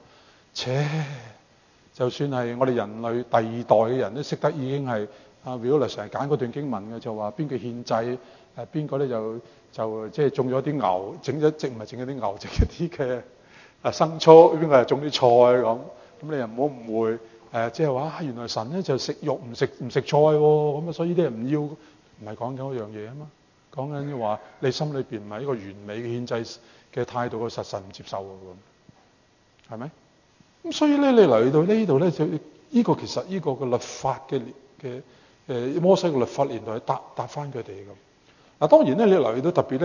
就算係我哋人類第二代嘅人都識得已經係如果嚟成日揀嗰段經文嘅，就話邊個獻祭，邊個咧就即係種咗啲牛，整咗唔係整咗啲牛，整一啲嘅生粗，邊個係種啲菜咁，你又唔好誤會。即係話原來神咧就食肉唔食菜喎，咁啊所以啲人唔要，唔係講緊嗰樣嘢啊嘛，講緊話你心裏邊唔係一個完美嘅獻祭嘅態度，個神唔接受喎，係咪？咁所以咧你嚟到呢度咧就呢個其實呢個嘅律法嘅摩西嘅律法年代答翻佢哋咁。嗱當然咧你嚟到特別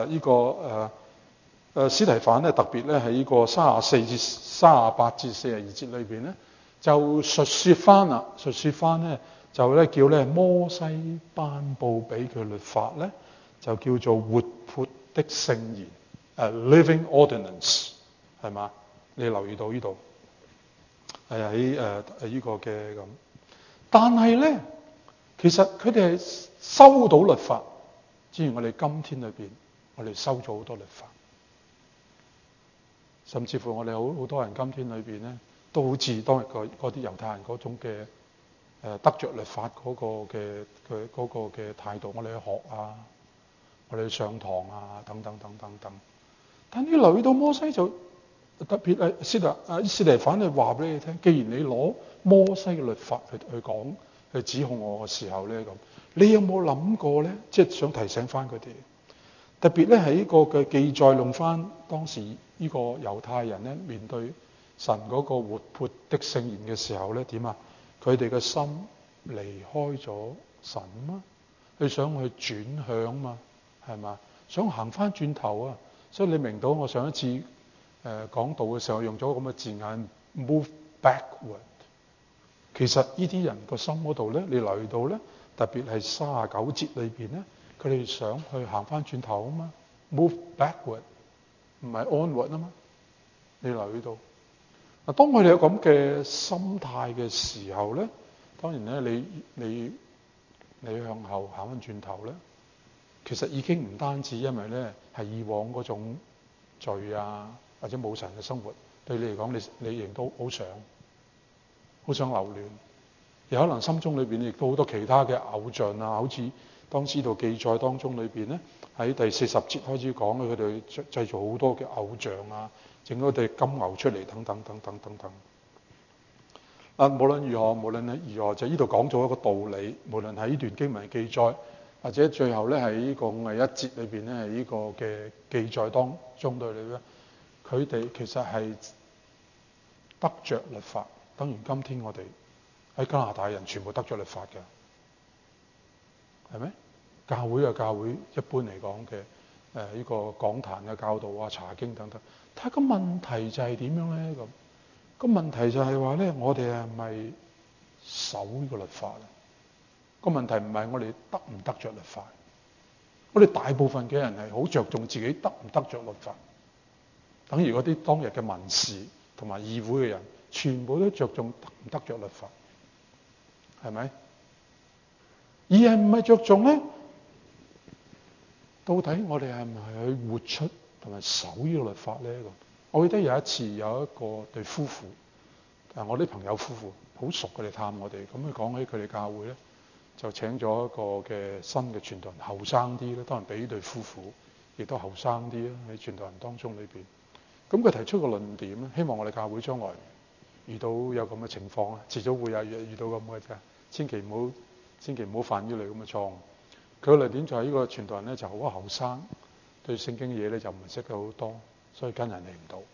咧司提反咧特別咧喺呢個34至38至42節裏邊咧。就述説翻咧，就咧叫咧摩西頒布俾佢律法咧，就叫做活潑的聖言，living ordinance 係嘛？你留意到呢度係喺呢個嘅咁，但係咧其實佢哋係收到律法， 之前我哋今天裏邊，我哋收咗好多律法，甚至乎我哋好多人今天裏邊咧，都好似當日嗰啲猶太人嗰種嘅得着律法嗰個嘅態度，我哋去學啊，我哋去上堂啊，等等等等等。但你留意到摩西就特別係司提反嚟話俾你聽，既然你攞摩西嘅律法去講去指控我嘅時候咧，咁你有冇諗過咧？即係想提醒翻佢哋，特別咧喺呢個嘅記載用翻當時呢個猶太人咧面對神嗰個活潑的聖言嘅時候咧，點啊？佢哋嘅心離開咗神嘛，佢想去轉向嘛，係嘛？想行翻轉頭啊！所以你明到我上一次講道嘅時候用咗咁嘅字眼 move backward。其實呢啲人個心嗰度咧，你留意到咧，特別係39節裏邊咧，佢哋想去行翻轉頭啊嘛 ，move backward， 唔係 onward 啊嘛。你留意到嗱，當佢哋有咁嘅心態嘅時候咧，當然咧，你向後行翻轉頭咧，其實已經唔單止因為咧係以往嗰種罪啊，或者冇神嘅生活，對你嚟講，你亦都好想留戀，有可能心中裏邊亦都好多其他嘅偶像啊，好似當時度記載當中裏邊咧，喺第40節開始講佢哋製造好多嘅偶像啊，整咗對金牛出嚟，等等等等等等。無論如何，就呢度講咗一個道理。無論喺呢段經文嘅記載，或者最後咧喺呢個51節裏邊咧，係呢個嘅記載當中對你咧，佢哋其實係得着律法，等於今天我哋喺加拿大人全部得着律法嘅，係咪？教會嘅教會，一般嚟講嘅呢個講壇嘅教導啊、查經等等。但係個問題就係點樣咧？咁個問題就係話咧，我哋係咪守呢個律法咧？個問題唔係我哋得唔得着律法，我哋大部分嘅人係好着重自己得唔得着律法，等於嗰啲當日嘅文士同埋議會嘅人，全部都着重得唔得着律法，係咪？而係唔係着重咧？到底我哋係咪去活出同埋守呢個律法咧？咁我記得有一次有一個對夫婦，我啲朋友夫婦好熟，佢哋探我哋，咁佢講起佢哋教會咧，就請咗一個嘅新嘅傳道人，後生啲咧，當然比呢對夫婦亦都後生啲啦，喺傳道人當中裏邊。咁佢提出個論點咧，希望我哋教會將來遇到有咁嘅情況啊，遲早會有遇到咁嘅啫，千祈唔好犯呢類咁嘅錯誤。佢個論點就係呢個傳道人咧就好後生，對聖經嘢咧就唔係識得好多，所以跟人嚟唔到。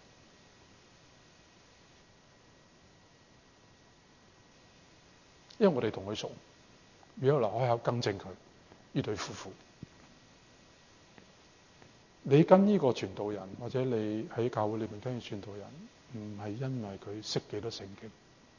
因為我哋同佢熟，如果嗱開口更正佢呢對夫婦，你跟呢個傳道人或者你喺教會裏面跟住傳道人，唔係因為佢識幾多聖經，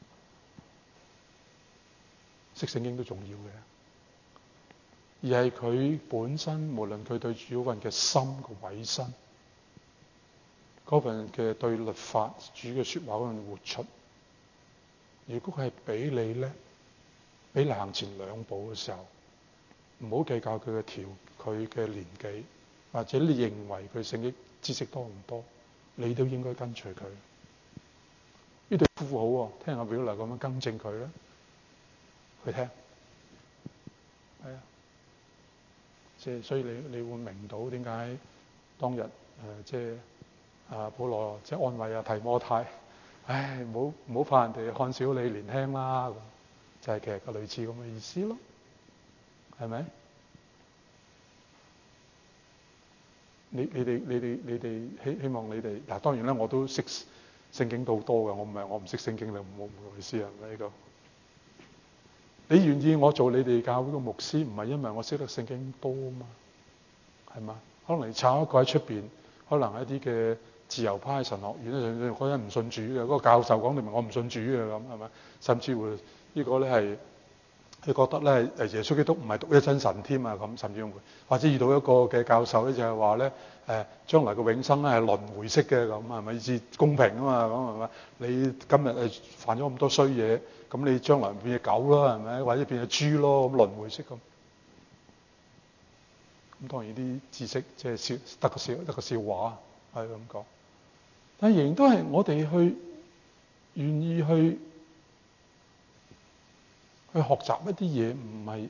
識聖經都重要嘅，而係佢本身無論佢對主嗰份嘅心嘅委身，嗰份嘅對律法主嘅說話嗰份活出，如果佢係比你叻，比你行前2步嘅時候，唔好計較佢嘅年紀，或者你認為佢聖經知識多唔多，你都應該跟隨佢。呢對夫婦好喎，聽阿表嚟咁樣更正佢咧，佢聽，係啊，即係所以你會明到點解當日即係保羅即係安慰提摩太，唉，唔好怕人哋看小你年輕啦，就係其實個類似咁嘅意思咯，係咪？你哋希望你哋嗱，當然啦，我都識聖經到多嘅，我唔識聖經啦，唔好意思啊，呢個。你願意我做你哋教會嘅牧師，唔係因為我識得聖經多啊嘛，係嘛？可能你炒一個喺出邊，可能一啲嘅自由派神學院咧，嗰人唔信主嘅，嗰個教授講明我唔信主嘅咁，係咪？甚至乎呢個咧係佢覺得咧耶穌基督唔係獨一真神添啊咁，甚至會或者遇到一個嘅教授咧就係話咧將來嘅永生咧係輪迴式嘅咁，係咪意思公平啊嘛？咁係咪？你今日犯咗咁多衰嘢，咁你將來變隻狗咯，係咪？或者變隻豬咯，咁輪迴式咁。 咁當然啲知識即係得個笑話係咁講，但仍然都係我哋願意去學習一啲嘢，唔係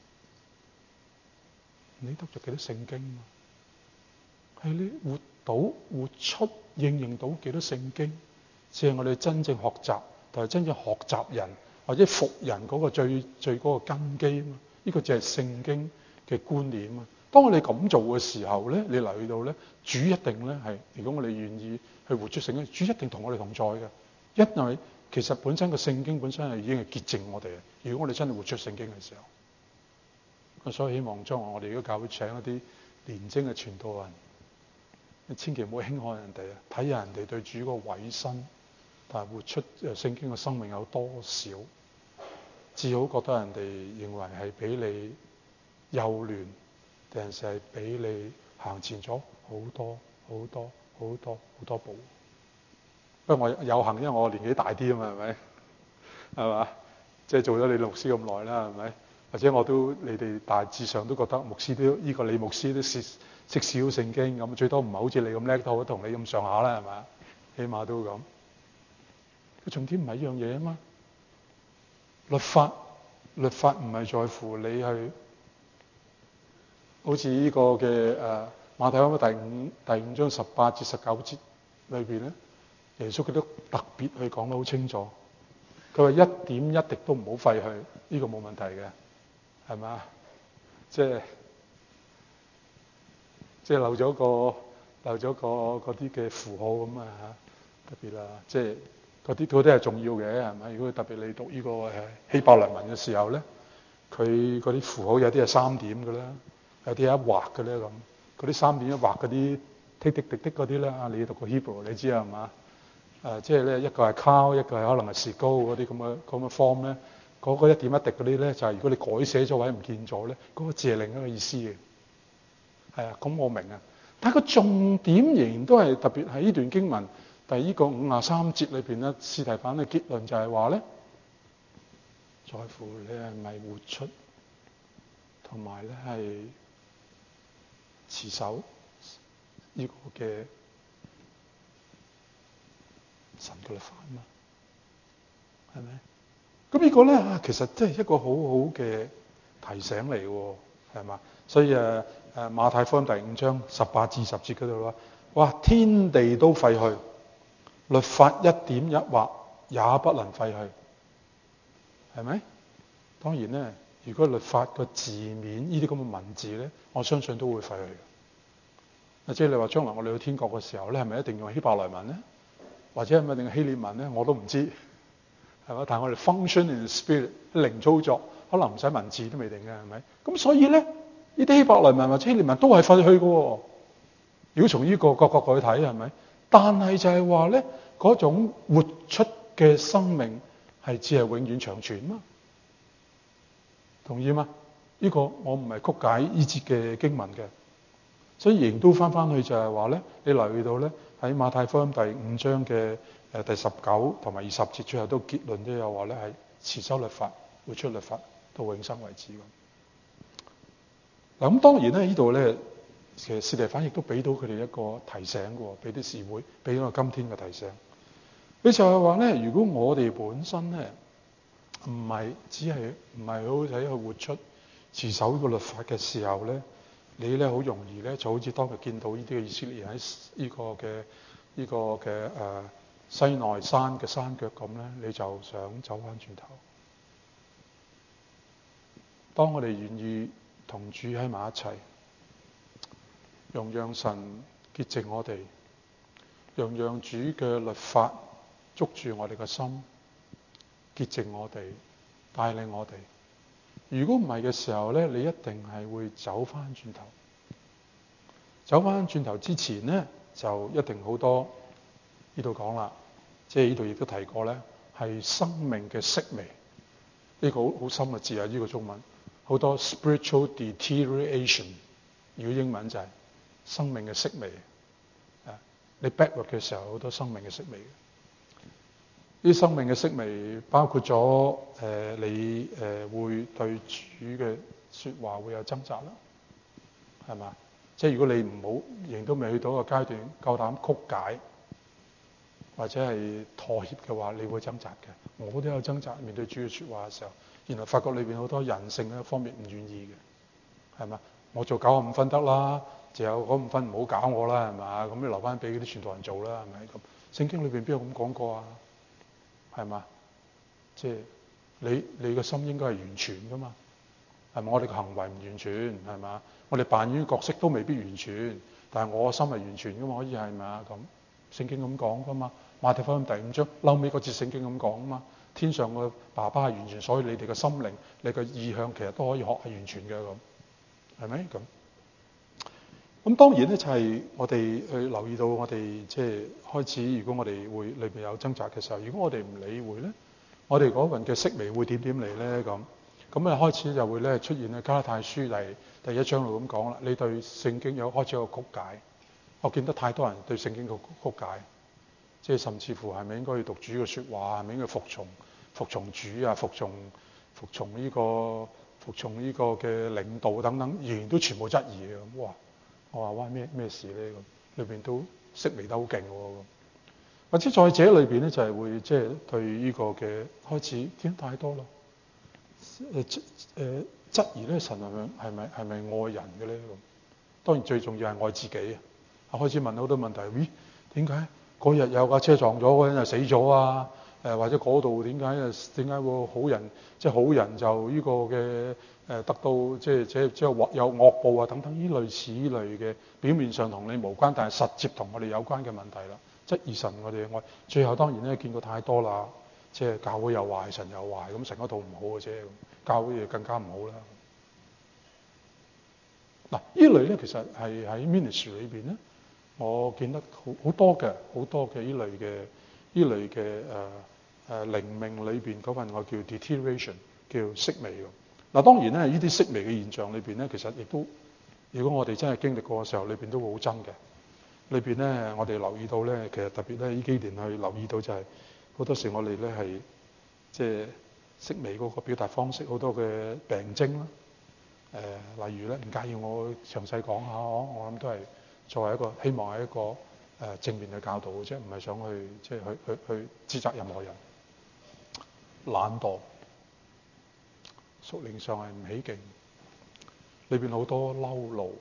你得咗幾多聖經嘛，係你活出應用到幾多聖經，先係我哋真正學習同埋真正學習人或者服人嗰個最嗰個根基嘛。呢個就係聖經嘅觀念啊！當我哋咁做嘅時候咧，你嚟到咧，主一定咧係，如果我哋願意去活出聖經，主一定同我哋同在嘅，因為其實本身個聖經本身係已經係潔淨我哋嘅。如果我哋真係活出聖經嘅時候，所以希望將來我哋如果教會請一啲年青嘅傳道人，你千祈唔好輕看人哋啊！睇下人哋對主個委身，但係活出聖經嘅生命有多少，至好覺得人哋認為係比你幼嫩，定係比你行前咗好多步。不過我有幸，因為我年紀大啲啊嘛，係咪？係嘛？即係做咗你牧師咁耐啦，係咪？或者你哋大致上都覺得牧師都呢個李牧師都識少聖經咁，最多唔係好似你咁叻，都同你咁上下啦，係嘛？起碼都咁。佢重點唔係一樣嘢啊嘛。律法唔係在乎你去，好似呢個嘅馬太福音第五章18至19節裏邊咧，耶穌佢都特別去講得好清楚。佢話一點一滴都唔好廢去，呢個冇問題嘅，係嘛？即係漏咗嗰啲嘅符號咁啊嚇，特別啦，即係嗰啲係重要嘅，係咪？如果特別你讀呢個希伯來文嘅時候咧，佢嗰啲符號有啲係3點嘅啦，有啲係一畫嘅咧咁。嗰啲3點一畫嗰啲滴滴滴滴嗰啲咧，你讀過 Hebrew 你知係嘛？即係咧一個係 cow， 一個係可能係士高嗰啲咁嘅 form 咧，嗰個一點一滴嗰啲咧就係如果你改寫咗或者唔見咗咧，嗰個字係另一個意思嘅。係啊，咁我明啊，但係個重點仍然都係特別喺呢段經文第呢個53節裏邊咧，司提反嘅結論就係話咧，在乎你係咪活出，同埋咧係持守呢個嘅神嘅律法啊嘛，係咪？咁呢個咧其實真係一個好好嘅提醒嚟喎，係嘛？所以馬太福音第5章18至20節嗰度話，哇，天地都廢去，律法一點一畫也不能廢去，係咪？當然咧，如果律法個字面呢啲咁嘅文字咧，我相信都會廢去嘅。即係你話將來我哋去天國嘅時候咧，係咪一定用希伯來文咧？或者係咪一定用希臘文咧？我都唔知，係嘛？但係我哋 function in the spirit 靈操作，可能唔使文字都未定嘅，係咪？咁所以咧，呢啲希伯來文或者希臘文都係廢去嘅喎。如果從呢個角度去睇，係咪？但係就係話咧，嗰種活出嘅生命係只係永遠長存嘛？同意嗎？呢個我唔係曲解呢節嘅經文嘅，所以仍都翻去就係話咧，你留意到咧喺馬太福音第5章嘅第19同埋20節，最後都結論都有話咧係持守律法，活出律法到永生為止。嗱咁當然咧呢度咧，其實司提反亦都俾到佢哋一個提醒嘅，俾啲示會，俾咗個今天嘅提醒。佢就係話咧，如果我哋本身咧唔係好喺去活出持守呢個律法嘅時候咧，你咧好容易咧就好似當日見到呢啲嘅以色列人喺呢個嘅西奈山嘅山腳咁咧，你就想走翻轉頭。當我哋願意同主喺埋一齊，讓神潔淨我哋，讓主嘅律法捉住我哋嘅心，潔淨我哋，帶領我哋。如果唔係嘅時候咧，你一定係會走翻轉頭。走翻轉頭之前咧，就一定好多呢度講啦，即係呢度亦都提過咧，係生命嘅式微。呢個好深嘅字啊！呢個中文好多 spiritual deterioration。如果英文就係生命嘅式微。你 backward 嘅時候，好多生命嘅式微。呢啲生命嘅式微包括咗你會對主嘅說話會有掙扎啦， 係嘛？即係如果你唔好仍都未去到個階段，夠膽曲解或者係妥協嘅話，你會掙扎嘅。我都有掙扎面對主嘅説話嘅時候，原來發覺裏邊好多人性嘅方面唔願意嘅，係嘛？我做95分得啦，就有嗰5分唔好搞我啦，係嘛？咁你留翻俾嗰啲傳道人做啦，係咪咁？聖經裏邊邊有咁講過啊？係嘛？即係你嘅心應該係完全噶嘛？係咪？我哋嘅行為唔完全係嘛？我哋扮演角色都未必完全，但係我嘅心係完全噶嘛？可以係咪啊？咁聖經咁講噶嘛？馬太福音第5章後尾嗰節聖經咁講啊嘛。天上嘅爸爸係完全，所以你哋嘅心靈、你嘅意向其實都可以學係完全嘅咁，係咪咁？咁當然咧就係我哋去留意到我哋即係開始，如果我哋會裏邊有掙扎嘅時候，如果我哋唔理會咧，我哋嗰份嘅色味會點嚟咧咁？咁啊開始就會咧出現咧加拉太書第1章度咁講啦。你對聖經有開始有個曲解，我見得太多人對聖經個曲解，即係甚至乎係咪應該要讀主嘅説話，係咪應該服從主啊，服從呢個嘅領導等等，仍然都全部質疑嘅咁。哇！我話哇咩事咧咁？裏邊都色味得好勁喎咁。或者再者裏邊咧就係會即係對呢個嘅開始見太多啦。質疑咧神係咪愛人嘅咧咁？當然最重要係愛自己啊！開始問好多問題，咦？點解嗰日有架車撞咗嗰人就死咗啊？或者嗰度點解會好人即係好人就呢個嘅得到即係有惡報啊等等呢類嘅表面上同你無關，但係實接同我哋有關嘅問題啦。質疑神我哋嘅愛，最後當然咧見過太多啦，即係教會又壞，神又壞，咁神嗰套唔好嘅啫，教會就更加唔好啦。嗱，呢類咧其實係喺 ministry 裏邊咧，我見得好多嘅呢類嘅靈命裏邊嗰份我叫 deterioration， 叫式微。嗱，當然咧呢啲式微嘅現象裏邊咧，其實亦都如果我哋真係經歷過嘅時候，裏邊都會好真嘅。裏邊咧我哋留意到咧，其實特別咧呢幾年去留意到就係好多時我哋咧係即係式微嗰個表達方式，好多嘅病徵啦。例如咧，唔介意我詳細講下，我諗都係作為一個希望係一個正面嘅教導嘅啫，唔係想去即係去指責任何人。懶惰，屬靈上係唔起勁，裏邊好多嬲怒，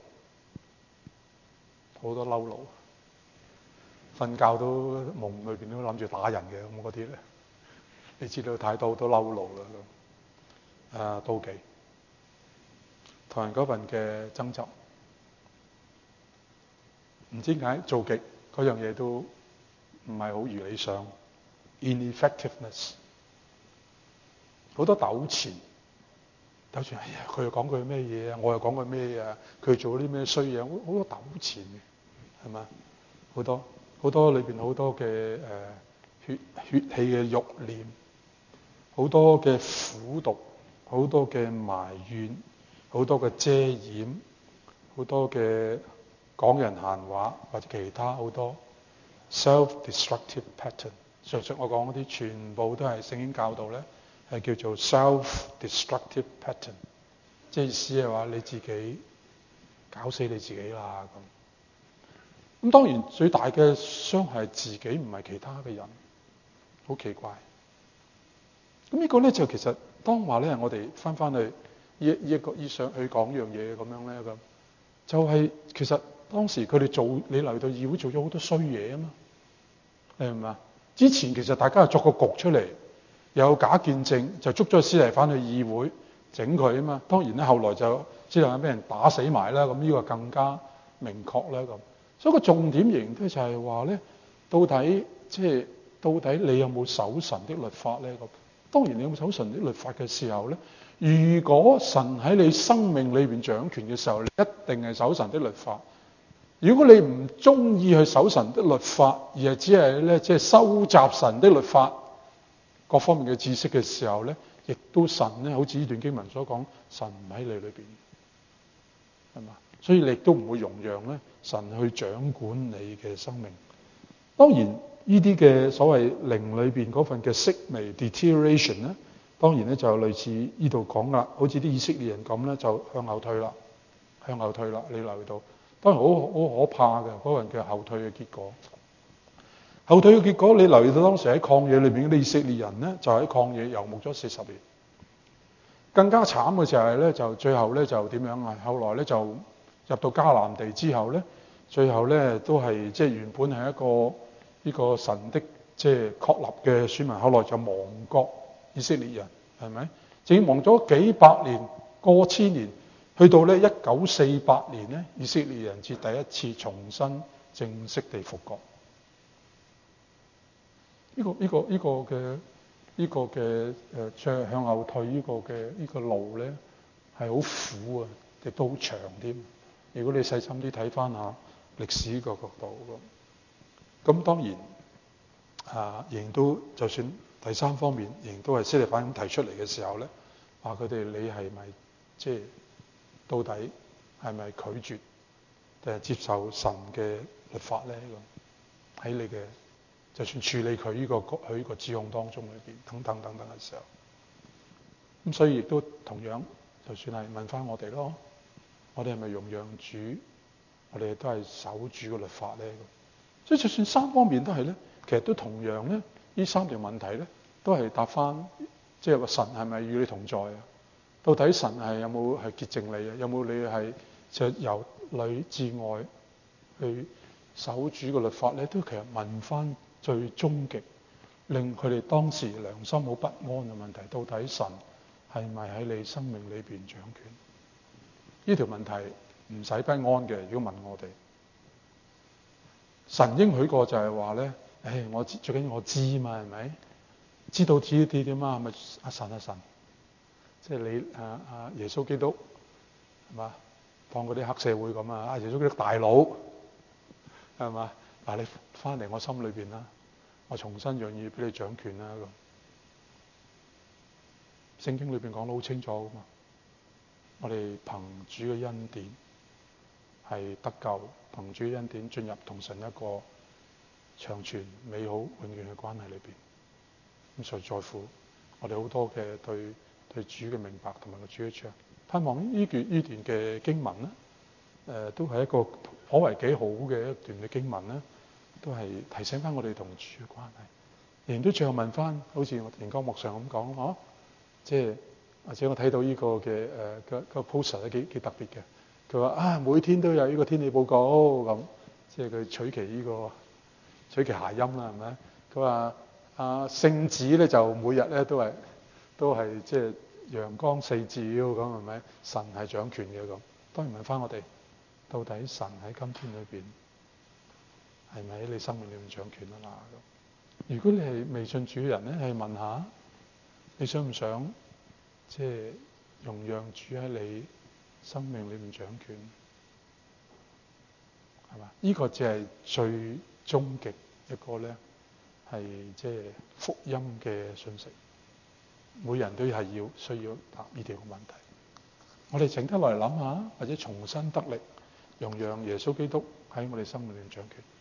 瞓覺都夢裏邊都諗住打人嘅咁嗰啲咧，你知道太多都嬲怒啦。妒忌。同人嗰份嘅爭執，唔知點解做極嗰樣嘢都唔係好如理想 ，ineffectiveness， 好多糾纏，哎呀，佢又講句咩嘢啊，我又講句咩嘢啊，佢做啲咩衰嘢，好多糾纏嘅，係嘛？好多裏邊好多嘅血氣嘅慾念，好多嘅苦毒，好多嘅埋怨。好多嘅遮掩，好多嘅講人閒話或者其他好多 self-destructive pattern。上述我講嗰啲全部都係聖經教導咧，係叫做 self-destructive pattern， 即係意思係話你自己搞死你自己啦咁。咁當然最大嘅傷害係自己，唔係其他嘅人，好奇怪。咁呢個咧就其實當話咧，我哋翻去。依上去講樣嘢咁樣咧，咁就係其實當時佢哋你嚟到議會做咗好多衰嘢啊嘛，你明唔明啊？之前其實大家係作個局出嚟，有假見證就捉咗司提反去議會整佢啊嘛。當然咧，後來就司提反俾人打死埋啦。咁呢個更加明確啦咁。所以個重點仍然都就係話咧，到底你有冇守神的律法咧？咁當然你有冇守神的律法嘅時候咧？如果神喺你生命裏邊掌權嘅時候，你一定係守神的律法。如果你唔中意去守神的律法，而係只係咧即係收集神的律法各方面嘅知識嘅時候咧，亦都神咧好似呢段經文所講，神唔喺你裏邊，係嘛？所以你亦都唔會容讓咧神去掌管你嘅生命。當然呢啲嘅所謂靈裏邊嗰份嘅式微 deterioration 咧。當然咧就類似呢度講啦，好似啲以色列人咁咧就向後退啦， 向後退啦。你留意到，當然好可怕嘅嗰個人嘅後退嘅結果。後退嘅結果，你留意到當時喺曠野裏邊啲以色列人咧，就喺曠野遊牧咗40年。更加慘嘅就係咧，就最後咧就點樣啊？後來咧就入到迦南地之後咧，最後咧都係即係原本係一個呢個神的即係確立嘅選民，後來就亡國以色列人，係咪？正亡咗幾百年、過千年，去到咧1948年咧，以色列人至第一次重新正式地復國。呢個嘅向後退呢個路咧係好苦啊，亦都好長添。如果你細心啲睇翻下歷史個角度咁當然仍然都就算第三方面仍然都係司提反咁提出嚟嘅時候咧，話佢哋你係咪即係到底係咪拒絕定係接受神嘅律法咧？咁喺你嘅就算處理佢呢個指控當中裏邊等等嘅時候，咁所以亦都同樣，就算係問翻我哋咯，我哋係咪容讓主？我哋都係守主嘅律法咧。所以就算三方面都係咧，其實都同樣咧，呢三條問題咧，都係答翻，即係話神係咪與你同在啊？到底神係有冇係潔淨你啊？有冇你係就由裏至外去守主嘅律法咧？都其實問翻最終極令佢哋當時良心好不安嘅問題，到底神係咪喺你生命裏邊掌權？呢條問題唔使不安嘅。如果問我哋，神應許過就係話咧，我最緊要我知嘛，係咪？知道啲點啊？咪神，即係你耶穌基督係嘛？當嗰啲黑社會咁啊！耶穌基督大佬係嘛？嗱，你翻嚟我心裏邊啦，我重新讓意俾你掌權啦咁。聖經裏邊講得好清楚噶嘛，我哋憑主嘅恩典係得救，憑主嘅恩典進入同神一個長存美好永遠嘅關係裏邊。咁所以在乎我哋好多嘅對主嘅明白同埋個主嘅唱，盼望呢段嘅經文咧，都係一個頗為幾好嘅一段嘅經文咧，都係提醒翻我哋同主嘅關係。仍然都最後問翻，好似我田江牧上咁講，即係或者我睇到呢個嘅個 poster 咧幾特別嘅。佢話每天都有呢個天氣報告咁，即係佢取其諧音啦，係咪？佢話聖子咧就每日咧都係即係陽光四照咁，係咪？神係掌權嘅咁。當然問翻我哋，到底神喺今天裏邊係咪喺你生命裏面掌權啊啦？如果你係未信主嘅人咧，係問下你想唔想即係容讓主喺你生命裏面掌權？係嘛？呢個只係最終極一個咧，係即係福音嘅信息。每人都係需要答呢條問題。我哋靜得落嚟諗下，或者重新得力，容讓耶穌基督喺我哋生命裏面掌權。